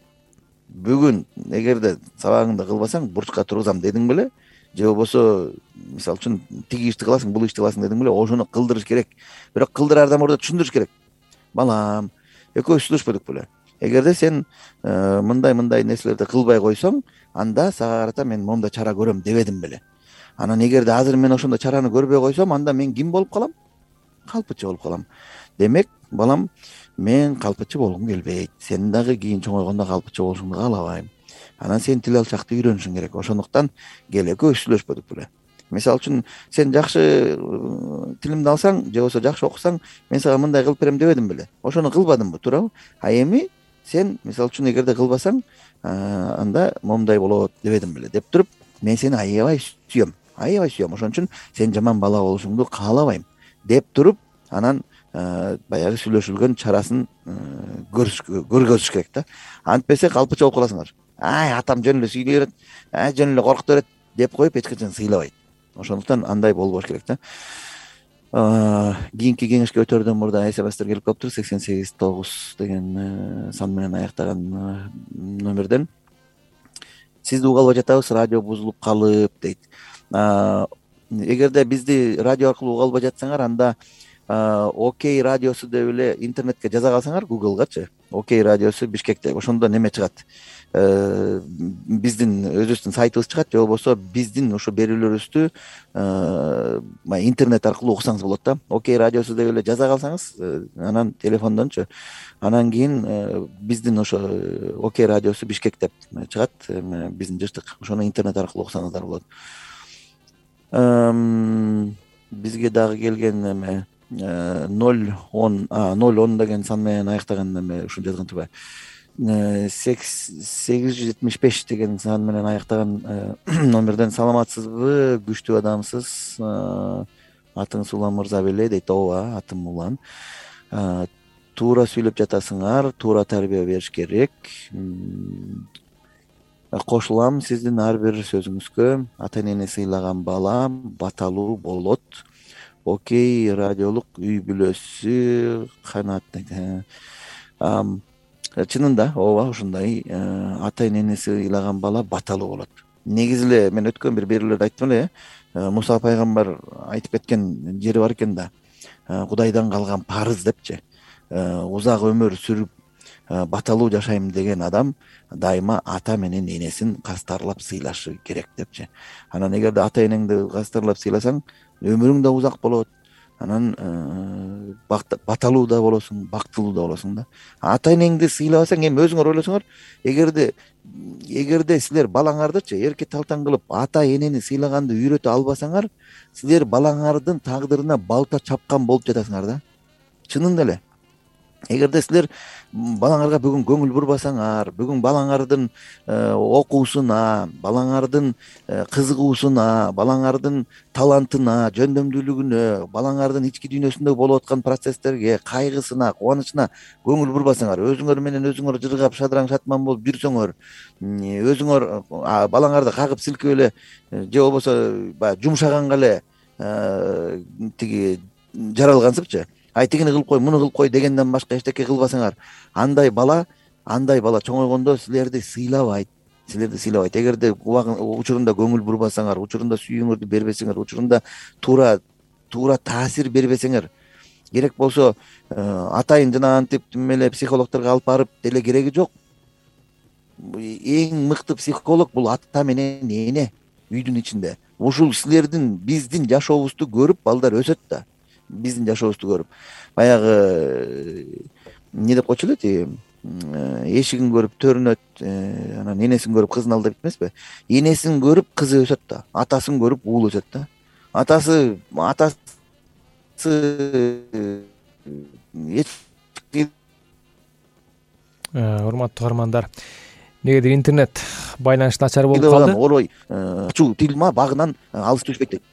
Бүгүн эгерде сабагыңды кылбасаң бурчка тургузам дедиң беле, же болбосо мисалы үчүн тиги ишти кыласың, бул ишти кыласың дедиң беле, ошону кылдырыш керек. Бирок кылдыраардан мурда түшүндүрүш керек. Балам, экөөбүз сүйлөшпөдүк беле? Эгерде сен мындай нерселерди кылбай койсоң, анда сага карата мен момундай чара көрөм дебедим беле? Анан эгерде азыр мен ошондой чараны көрбөй койсом, анда мен ким болуп калам? Калпычы болуп калам. Демек, балам, мен калпычы болгум келбейт. Сен дагы кийин чоңойгондо калпычы болушуңду каалабайм. Анан сен тил алчакты үйрөнүшүң керек. Ошондуктан кел экөөбүз сүйлөшпөдүк беле? Мисалы үчүн сен жакшы тилимди алсаң, же болбосо жакшы окусаң, мен сага мындай кылып берем дебедим беле? Ошону кылбадымбы, туурабы? А эми сен мисалы үчүн эгерде кылбасаң, анда момундай болот дебедим беле деп туруп, мен сени аябай сүйөм. Ошон үчүн сен жаман бала болушуңду каалабайм деп туруп, анан баягы сүйлөшүлгөн чарасын көргөзүш керек да. Антпесе калпычы болуп каласыңар. Атам жөн эле сүйлөй берет, жөн эле коркута берет деп коюп эч качан сыйлабайт. Ошондуктан андай болбош керек да. Кийинки кеңешке өтөрдөн мурда СМСтер келип калыптыр. 88-9 деген сан менен аяктаган номерден. Сизди угу албай жатабыз, радио бузулуп калып дейт. Эгерде бизди радио аркылуу угу албай жатсаңар, анда Окей радиосу деп эле интернетке жаза калсаңар, Google'гачы. Окей радиосу Бишкекте. Ошондо неме чыгат? Биздин өзүбүздүн сайтыбыз чыгат, же болбосо биздин ошо берүүлөрүбүздү интернет аркылуу уксаңыз болот да. Окей радиосу деп эле жаза калсаңыз, анан телефондончу, анан кийин биздин ошо Окей радиосу Бишкек деп чыгат, биздин жыштык. Ошону интернет аркылуу уксаңыздар болот. Бизге дагы келген эме 010 деген сан менен аяктаган эме ушуну жазган турбайбы? 875 деген сан менен аяктаган номерден саламатсызбы, күчтүү адамсыз, атыңыз Улан мырза беле дейт. Ооба, атым Улан. Туура сүйлөп жатасыңар, туура тарбия бериш керек. Кошулам сиздин ар бир сөзүңүзгө. Ата энени сыйлаган бала баталуу болот. Окей радиолук үй бүлөсү канат. Чынында, ооба, ушундай ата энени сыйлаган бала баталуу болот. Негизи эле мен өткөн бир берүүлөрдө айттым эле, Муса пайгамбар айтып кеткен жери бар экен да. Кудайдан калган парыз депчи. Узак өмүр сүрүп баталуу жашайм деген адам дайыма ата менен энесин кастарлап сыйлашы керек депчи. Анан эгерде ата энеңди кастарлап сыйласаң, өмүрүң да узак болот. Анан баталуу да болосуң, бактылуу да болосуң да. Ата энеңди сыйлабасаң, эми өзүңөр ойлосоңор, эгерде силер балаңардычы эрке талтан кылып ата энени сыйлаганды үйрөтө албасаңар, силер балаңардын тагдырына балта чапкан болуп жатасыңар да. Чынында эле. Эгерде силер балаңарга бүгүн көңүл бурбасаңар, бүгүн балаңардын окуусуна, балаңардын кызыгуусуна, балаңардын талантына, жөндөмдүүлүгүнө, балаңардын ички дүйнөсүндө болуп аткан процесстерге, кайгысына, кубанычына көңүл бурбасаңар, өзүңөр менен өзүңөр жыргап, шадыраң шатман болуп жүрсөңөр, өзүңөр балаңарды кагып силкеп эле, же болбосо баягы жумшаганга эле тиги жаралгансыпчы, тигини кылып кой, муну кылып кой дегенден башка эчтеке кылбасаңар, андай бала чоңойгондо силерди сыйлабайт. силерди сыйлабайт. Эгерде учурунда көңүл бурбасаңар, учурунда сүйүүңөрдү бербесеңер, учурунда туура таасир бербесеңер, керек болсо атайын жанагантип тим эле психологдорго алып барып деле кереги жок. Эң мыкты психолог бул ата менен эне үйдүн ичинде. Ушул силердин биздин жашообузду көрүп балдар өсөт да. Биздин жашообузду көрүп баягы эмне деп койчу эле, эшигин көрүп төрүнөт, анан энесин көрүп кызын ал деп эмеспи? Энесин көрүп кызы өсөт да, атасын көрүп уул өсөт да. Атасы урматтуу угармандар, негедир интернет байланыш начар болуп калды. Орой тилма багынан алыс түшпөйт дейт.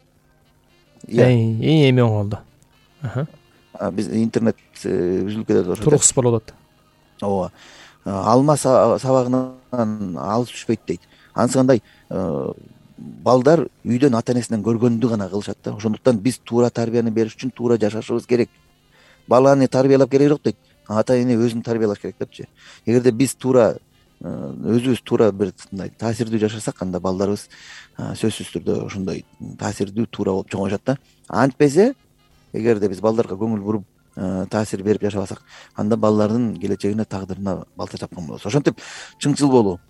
Эң эми оңолду. Биз интернет үзүлүп кетет ошо. Туруксуз болуп атат. Ооба. Алма сабагынан алыс түшпөйт дейт. Анысы кандай? Балдар үйдөн ата энесинен көргөндү гана кылышат да. Ошондуктан биз туура тарбияны бериш үчүн туура жашашыбыз керек. Баланы тарбиялап кереги жок дейт. Ата эне өзүн тарбиялаш керек депчи. Эгерде биз өзүбүз туура бир мындай таасирдүү жашасак, анда балдарыбыз сөзсүз түрдө ошондой таасирдүү туура болуп чоңоюшат да. Антпесе, эгерде биз балдарга көңүл буруп таасир берип жашабасак, анда балдардын келечегине, тагдырына балта чапкан болобуз. Ошентип чыңчыл болуу.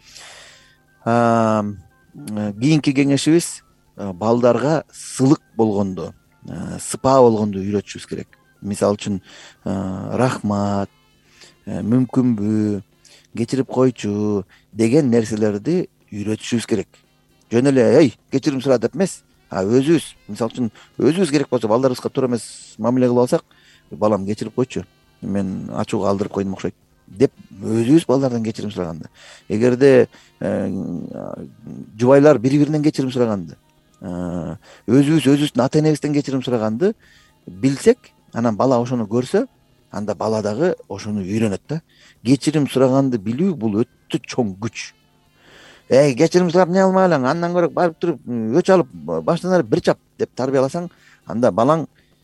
Кийинки кеңешибиз балдарга сылык болгонду, сыпаа болгонду үйрөтүшүбүз керек. Мисалы үчүн рахмат, мүмкүнбү, кечирип койчу деген нерселерди үйрөтүшүбүз керек. Жөн эле эй кечирим сура деп эмес, өзүбүз, мисалы үчүн өзүбүз керек болсо балдарыбызга туура эмес мамиле кылып алсак, балам кечирип койчу, мен ачууга алдырып койдум окшойт деп өзүбүз балдардан кечирим сураганды. Эгерде жубайлар бири-биринен кечирим сураганды, өзүбүздүн ата энебизден кечирим сураганды билсек, анан бала ошону көрсө, анда бала дагы ошону үйрөнөт да. Кечирим сураганды билүү бул өтө чоң күч. Кечирим сурап эмне кылмай элең, андан көрө барып туруп өч алып баштан ары бир чап деп тарбияласаң, анда балаң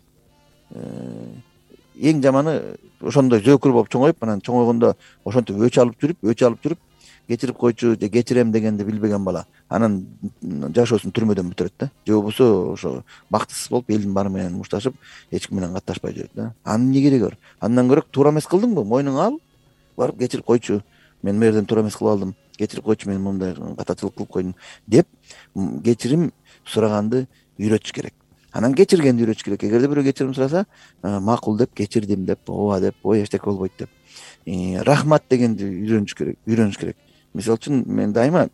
эң жаманы ошондой зөөкүр болуп чоңоюп, анан чоңойгондо ошентип өч алып жүрүп кечирип койчу же кечирем дегенди билбеген бала анан жашоосун түрмөдөн бүтүрөт да. Же болбосо ошо бактысыз болуп элдин баары менен мушташып, эч ким менен катташпай жүрөт да. Анын эмне кереги бар? Андан көрө туура эмес кылдыңбы? Мойнуңа ал, барып кечирип койчу. Мен мына жерден туура эмес кылып алдым. Кечирип койчу, мен мындай катачылык кылып койдум деп кечирим сураганды үйрөтүш керек. Анан кечиргенди үйрөтүш керек. Эгерде бирөө кечирим сураса, макул деп, кечирдим деп, ооба деп, ой эчтеке болбойт деп. Рахмат дегенди үйрөнүш керек. Мисалы үчүн мен дайыма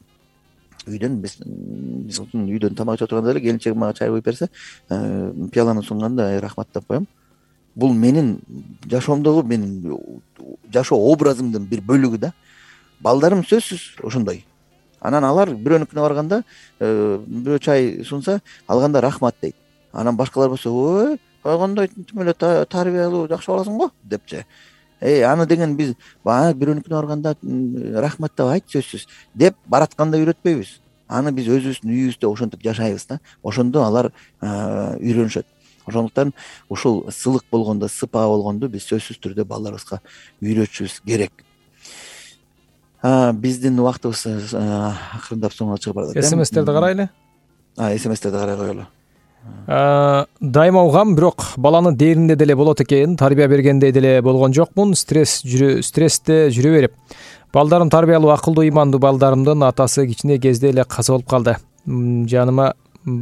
үйдөн тамак ичип отурганда эле келинчегим мага чай куюп берсе, пиаланы сунганда рахмат деп коем. Бул менин жашоомдогу, менин жашоо образымдын бир бөлүгү да. Балдарым сөзсүз ошондой. Анан алар бирөөнүкүнө барганда, бирөө чай сунса, алганда рахмат дейт. Анан башкалар болсо, ой, койгондой тим эле тарбиялуу жакшы боласың го депчи. Аны деген биз баягы бирөөнүкүнө барганда рахмат деп айт сөзсүз деп баратканда үйрөтпөйбүз. Аны биз өзүбүздүн үйүбүздө ошентип жашайбыз да. Ошондо алар үйрөнүшөт. Ошондуктан ушул сылык болгондо, сыпаа болгондо биз сөзсүз түрдө балдарыбызга үйрөтүшүбүз керек. Биздин убактыбыз акырындап соңуна чыгып барат. СМСтерди карайлы. СМСтерди карай коелу. Дайыма угам, бирок баланы дээринде деле болот экен, тарбия бергенде деле болгон жокмун. Стрессте жүрө берип, балдарым тарбиялуу, акылдуу, ыймандуу балдарымдын атасы кичине кезде эле каза болуп калды. Жаныма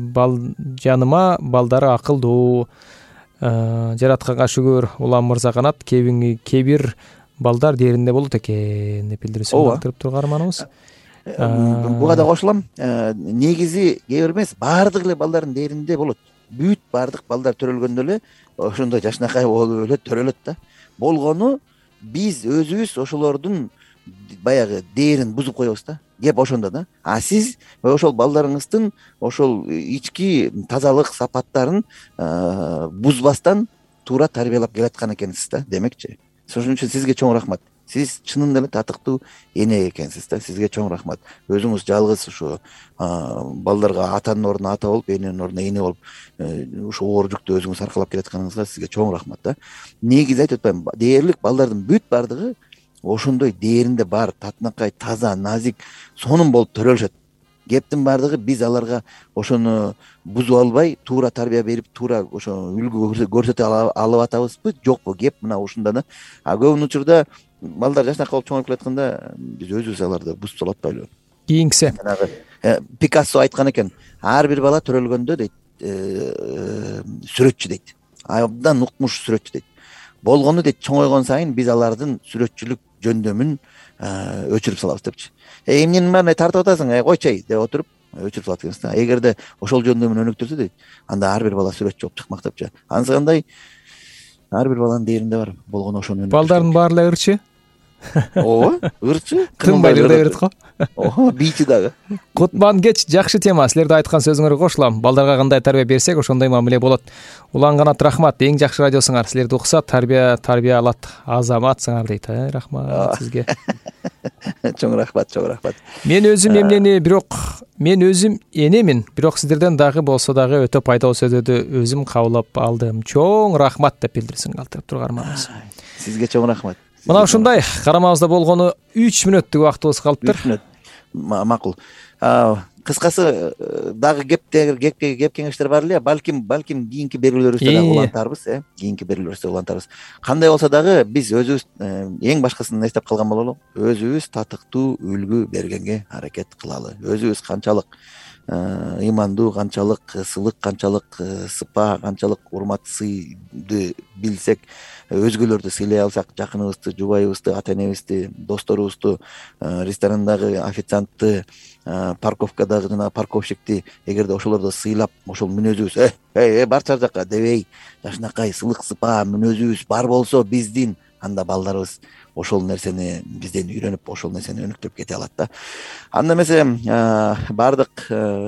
балдары акылдуу, жаратканга шүгүр. Улам мырза канат, кээ бир балдар дээринде болот экен деп билдирүүсүн калтырып турганыбыз. Буга да кошулам. Негизи кээ бир эмес, баардык эле балдардын дээринде болот. Бүт баардык балдар төрөлгөндө эле ошондой жашынакай болуп эле төрөлөт да. Болгону биз өзүбүз ошолордун баягы дээрин бузуп коебуз да. Кеп ошондо да. Сиз ошол балдарыңыздын ошол ички тазалык сапаттарын бузбастан туура тарбиялап келаткан экенсиз да, демекчи. Ошон үчүн сизге чоң рахмат. Сиз чынында эле татыктуу эне экенсиз да. Сизге чоң рахмат. Өзүңүз жалгыз ушу балдарга атанын ордуна ата болуп, эненин ордуна эне болуп, ушу оор жүктү өзүңүз аркалап келатканыңызга сизге чоң рахмат да. Негизи айтып атпаймынбы, дээрлик балдардын бүт баардыгы ошондой дээринде бар, татынакай, таза, назик, сонун болуп төрөлүшөт. Кептин баардыгы биз аларга ошону бузуп албай, туура тарбия берип, туура ошо үлгү көрсөтө алып атабызбы, жокпу? Кеп мына ушунда да. Көбүн учурда балдар жашынакай болуп чоңоюп келатканда биз өзүбүз аларды бузуп салып атпайлыбы? Кийинкиси Жанагы Пикассо айткан экен, ар бир бала төрөлгөндө дейт, сүрөтчү дейт. Абдан укмуш сүрөтчү дейт. Болгону дейт, чоңойгон сайын биз алардын сүрөтчүлүк жөндөмүн өчүрүп салабыз депчи. Эмненин баарына тартып атасың, койчой деп отуруп өчүрүп салат экенбиз да. Эгерде ошол жөндөмүн өнүктүрсө дейт, анда ар бир бала сүрөтчү болуп чыкмак депчи. Анысы кандай? Ар бир баланын дээринде бар, болгону ошону өнүктүрүш. балдардын баары эле ырчы, Ооба, ырчы, тынбай ырдай берет го. Ооба, бийчи дагы. Кутман кеч жакшы тема. Силерде айткан сөзүңөргө кошулам. Балдарга кандай тарбия берсек, ошондой мамиле болот. Улан Канат, рахмат. Эң жакшы радиосуңар. Силерди укса тарбия алат азаматсыңар дейт. Рахмат сизге. Чоң рахмат, чоң рахмат. Мен өзүм эмнени, мен өзүм энемин, бирок сиздерден дагы болсо дагы өтө пайдалуу сөздөрдү өзүм кабыл алдым. Чоң рахмат деп билдирсин калтырып тургарманыбыз. Сизге чоң рахмат. Мына ушундай карамабызда болгону 3 мүнөттүк убактыбыз калыптыр. 3 мүнөт. Макул. Кыскасы дагы кеп кеңештер бар эле. Балким кийинки берүүлөрүбүздө дагы улантарбыз, кийинки берүүлөрүбүздө улантарбыз. Кандай болсо дагы биз өзүбүз эң башкысын эстеп калган бололу. Өзүбүз татыктуу үлгү бергенге аракет кылалы. Өзүбүз канчалык ыймандуу, канчалык сылык, канчалык сыпа, канчалык урмат сыйды билсек, өзгөлөрдү сыйлай алсак, жакыныбызды, жубайыбызды, ата энебизди, досторубузду, ресторандагы официантты, парковкадагы жана парковщикти эгерде ошолорду сыйлап, ошол мүнөзүбүз барча жака дебей, жакшынакай сылык сыпа мүнөзүбүз бар болсо биздин, анда балдарыбыз ошол нерсени бизден үйрөнүп, ошол нерсени өнүктүрүп кете алат да. Анда эмесе баардык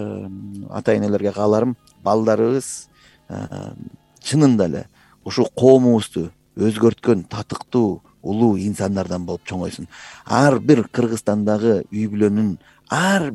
ата энелерге кааларым, балдарыбыз чынында эле ушу коомубузду өзгөрткөн татыктуу улуу инсандардан болуп чоңойсун. Ар бир Кыргызстандагы үй бүлөнүн, ар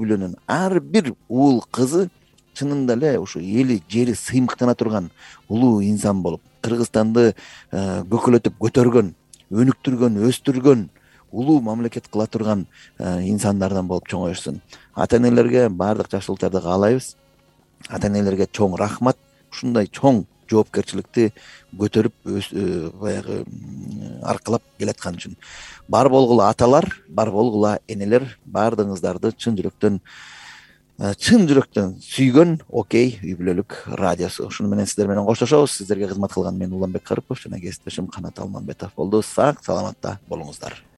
бир уул кызы чынында эле ушу эли жери сыймыктана турган улуу инсан болуп, Кыргызстанды көкөлөтүп көтөргөн, өнүктүргөн, өстүргөн, улуу мамлекет кыла турган инсандардан болуп чоңоюшсун. Ата энелерге баардык жакшылыктарды каалайбыз. Ата энелерге чоң рахмат. Ушундай чоң жоопкерчиликти көтөрүп баягы аркылап келаткан үчүн. Бар болгула аталар, бар болгула энелер, баардыгыңыздарды чын жүрөктөн сүйгөн Окей үй бүлөлүк радиосу. Ушуну менен сиздер менен коштошобуз. Сиздерге кызмат кылган мен Уланбек Карыпов жана кесиптешим Канат Алманбетов болду. Сак саламатта болуңуздар.